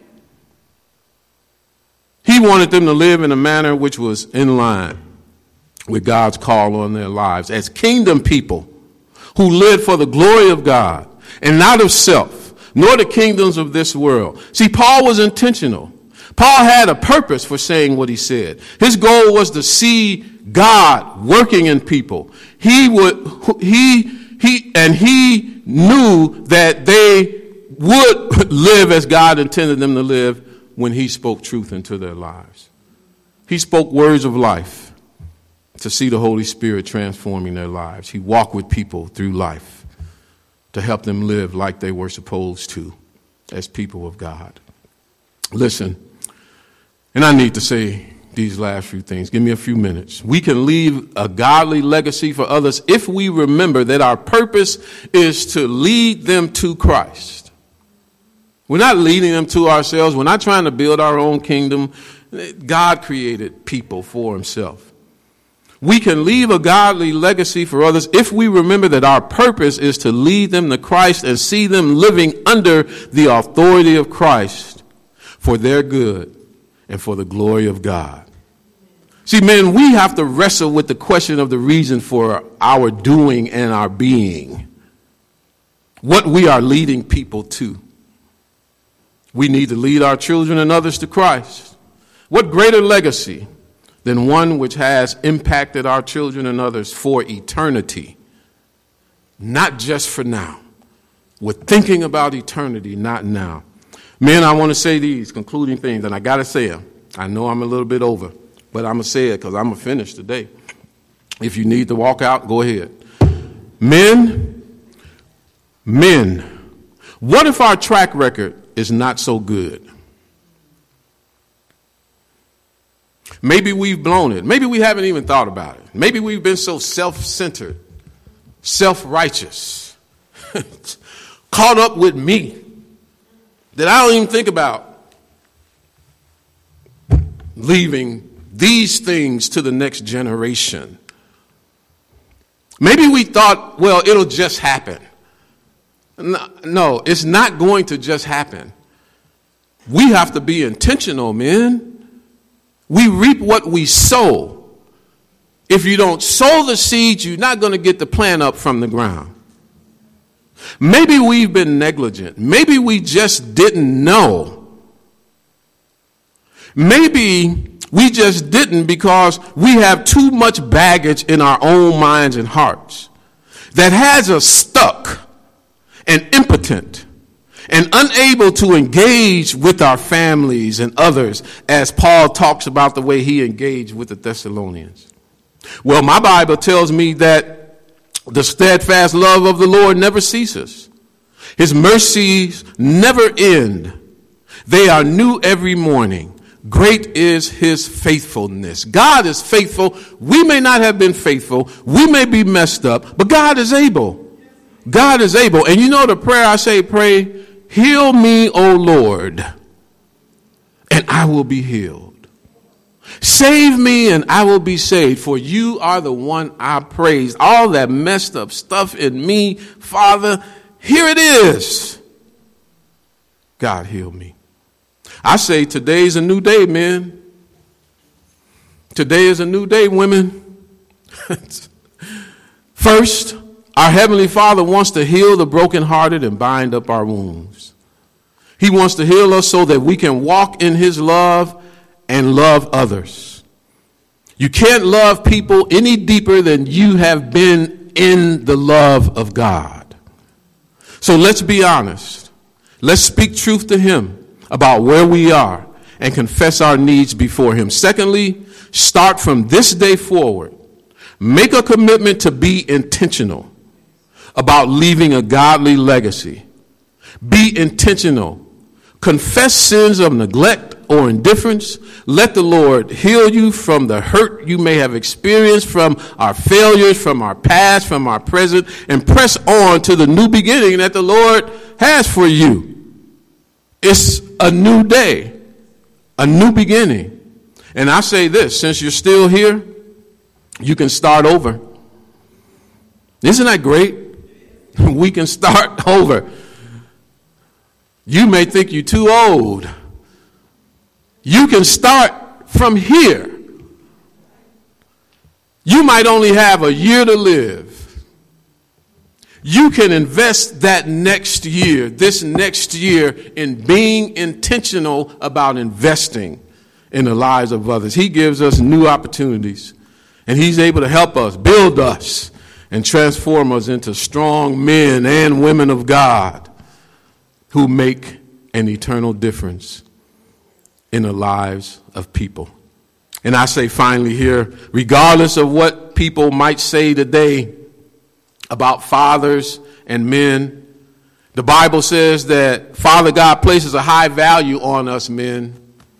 He wanted them to live in a manner which was in line with God's call on their lives as kingdom people who lived for the glory of God and not of self, nor the kingdoms of this world. See, Paul was intentional. Paul had a purpose for saying what he said. His goal was to see God working in people. He knew that they would live as God intended them to live when he spoke truth into their lives. He spoke words of life to see the Holy Spirit transforming their lives. He walked with people through life to help them live like they were supposed to as people of God. Listen, and I need to say these last few things. Give me a few minutes. We can leave a godly legacy for others if we remember that our purpose is to lead them to Christ. We're not leading them to ourselves. We're not trying to build our own kingdom. God created people for himself. We can leave a godly legacy for others if we remember that our purpose is to lead them to Christ and see them living under the authority of Christ for their good and for the glory of God. See, men, we have to wrestle with the question of the reason for our doing and our being, what we are leading people to. We need to lead our children and others to Christ. What greater legacy than one which has impacted our children and others for eternity, not just for now. We're thinking about eternity, not now. Men, I want to say these concluding things, and I got to say them. I know I'm a little bit over, but I'm going to say it because I'm going to finish today. If you need to walk out, go ahead. Men, what if our track record is not so good? Maybe we've blown it. Maybe we haven't even thought about it. Maybe we've been so self-centered, self-righteous, caught up with me that I don't even think about leaving these things to the next generation. Maybe we thought, well, it'll just happen. No, it's not going to just happen. We have to be intentional, men. We reap what we sow. If you don't sow the seeds, you're not going to get the plant up from the ground. Maybe we've been negligent. Maybe we just didn't know. Maybe we just didn't because we have too much baggage in our own minds and hearts that has us stuck and impotent and unable to engage with our families and others, as Paul talks about the way he engaged with the Thessalonians. Well, my Bible tells me that the steadfast love of the Lord never ceases. His mercies never end. They are new every morning. Great is his faithfulness. God is faithful. We may not have been faithful. We may be messed up, but God is able. God is able. And you know the prayer I say, pray, heal me, O Lord, and and I will be healed. Save me and I will be saved, for you are the one I praise. All that messed up stuff in me, Father, here it is. God, heal me. I say today's a new day, men. Today is a new day, women. First, our Heavenly Father wants to heal the brokenhearted and bind up our wounds. He wants to heal us so that we can walk in his love and love others. You can't love people any deeper than you have been in the love of God. So let's be honest. Let's speak truth to him about where we are and confess our needs before him. Secondly, start from this day forward. Make a commitment to be intentional about leaving a godly legacy. Be intentional. Confess sins of neglect or indifference. Let the Lord heal you from the hurt you may have experienced from our failures, from our past, from our present, and press on to the new beginning that the Lord has for you. It's a new day, a new beginning. And I say this, since you're still here, you can start over. Isn't that great? We can start over. You may think you're too old. You can start from here. You might only have a year to live. You can invest that next year, this next year, in being intentional about investing in the lives of others. He gives us new opportunities, and he's able to help us, build us, and transform us into strong men and women of God who make an eternal difference in the lives of people. And I say finally here, regardless of what people might say today about fathers and men, the Bible says that Father God places a high value on us men.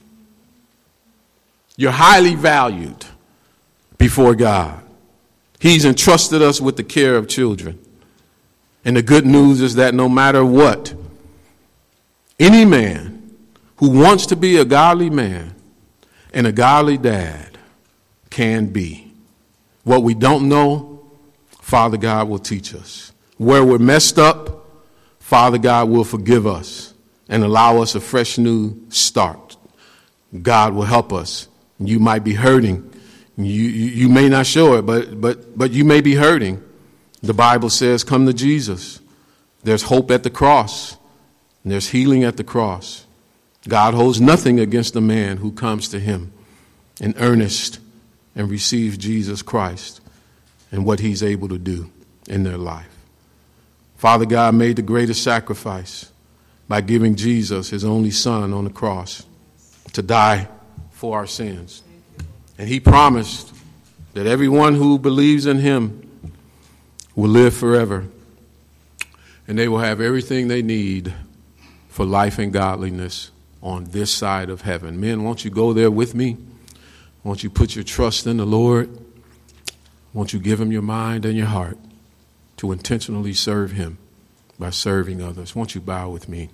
You're highly valued before God. He's entrusted us with the care of children. And the good news is that no matter what, any man who wants to be a godly man and a godly dad can be. What we don't know, Father God will teach us. Where we're messed up, Father God will forgive us and allow us a fresh new start. God will help us. You might be hurting. You may not show it, but you may be hurting. The Bible says, come to Jesus. There's hope at the cross. And there's healing at the cross. God holds nothing against a man who comes to him in earnest and receives Jesus Christ and what he's able to do in their life. Father God made the greatest sacrifice by giving Jesus, his only son, on the cross to die for our sins. And he promised that everyone who believes in him will live forever. And they will have everything they need for life and godliness on this side of heaven. Men, won't you go there with me? Won't you put your trust in the Lord? Won't you give him your mind and your heart to intentionally serve him by serving others? Won't you bow with me?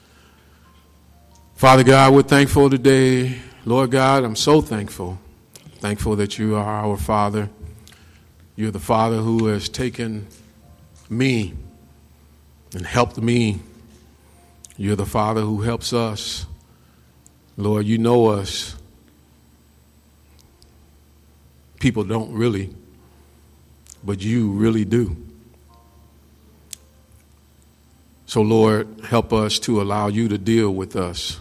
Father God, we're thankful today. Lord God, I'm so thankful. Thankful that you are our Father. You're the Father who has taken me and helped me. You're the Father who helps us. Lord, you know us. People don't really, but you really do. So, Lord, help us to allow you to deal with us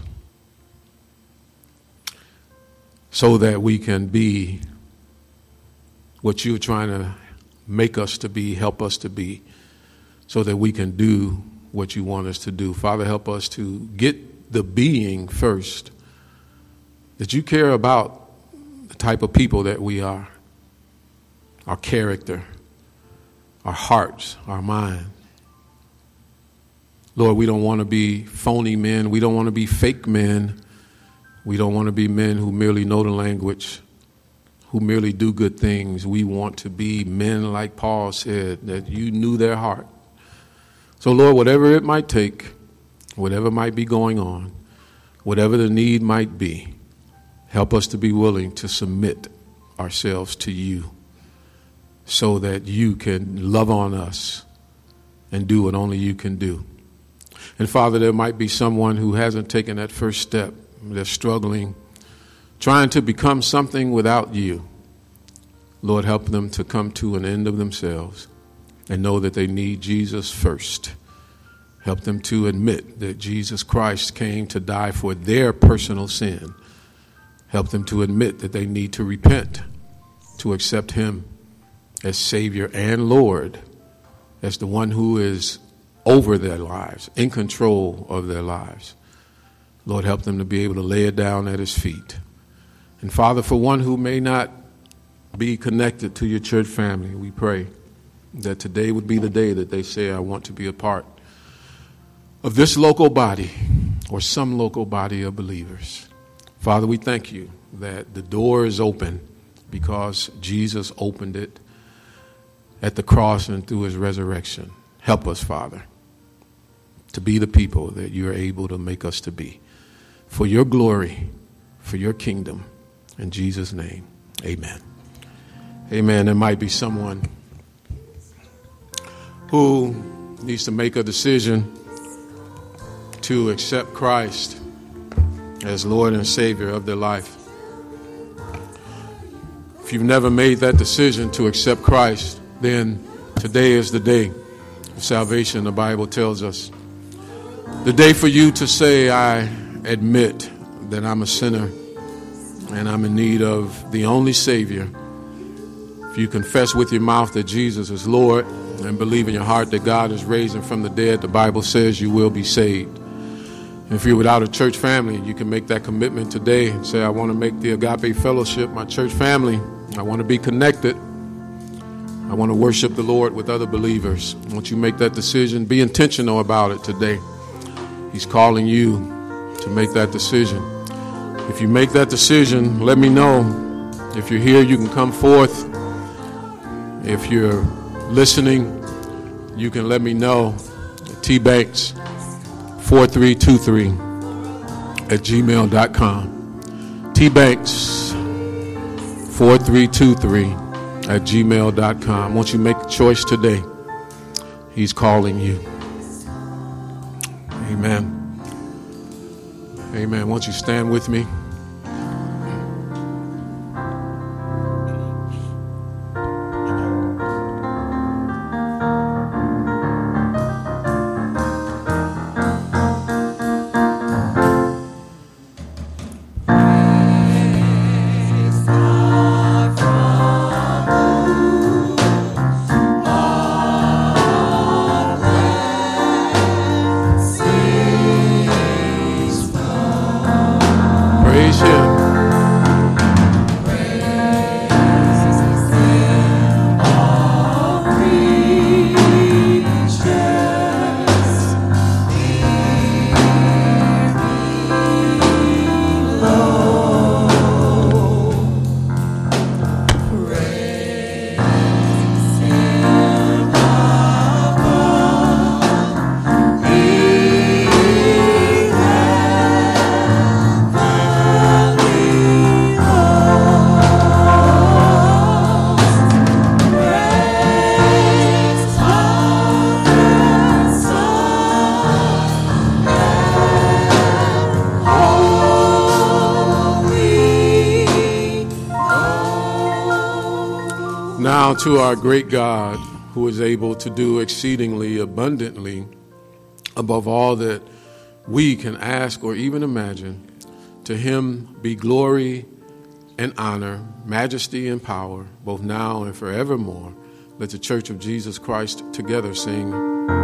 so that we can be what you're trying to make us to be, help us to be, so that we can do what you want us to do. Father, help us to get the being first, that you care about the type of people that we are, our character, our hearts, our mind. Lord, we don't want to be phony men. We don't want to be fake men. We don't want to be men who merely know the language, who merely do good things. We want to be men like Paul said, that you knew their heart. So, Lord, whatever it might take, whatever might be going on, whatever the need might be, help us to be willing to submit ourselves to you so that you can love on us and do what only you can do. And Father, there might be someone who hasn't taken that first step. They're struggling, trying to become something without you. Lord, help them to come to an end of themselves and know that they need Jesus first. Help them to admit that Jesus Christ came to die for their personal sin. Help them to admit that they need to repent, to accept him as Savior and Lord, as the one who is over their lives, in control of their lives. Lord, help them to be able to lay it down at his feet. And Father, for one who may not be connected to your church family, we pray that today would be the day that they say, I want to be a part of this local body or some local body of believers. Father, we thank you that the door is open because Jesus opened it at the cross and through his resurrection. Help us, Father, to be the people that you are able to make us to be. For your glory, for your kingdom. In Jesus' name, amen. Amen. There might be someone who needs to make a decision to accept Christ as Lord and Savior of their life. If you've never made that decision to accept Christ, then today is the day of salvation, the Bible tells us. The day for you to say, I admit that I'm a sinner and I'm in need of the only Savior. If you confess with your mouth that Jesus is Lord and believe in your heart that God is raised him from the dead, the Bible says you will be saved. If you're without a church family, you can make that commitment today and say, I want to make the Agape Fellowship my church family. I want to be connected. I want to worship the Lord with other believers. Once you make that decision, be intentional about it today. He's calling you to make that decision. If you make that decision, let me know. If you're here, you can come forth. If you're listening, you can let me know. tbanks4323@gmail.com. tbanks4323@gmail.com. Won't you make a choice today? He's calling you. Amen. Amen. Won't you stand with me? Now to our great God, who is able to do exceedingly abundantly above all that we can ask or even imagine, to him be glory and honor, majesty and power, both now and forevermore. Let the Church of Jesus Christ together sing.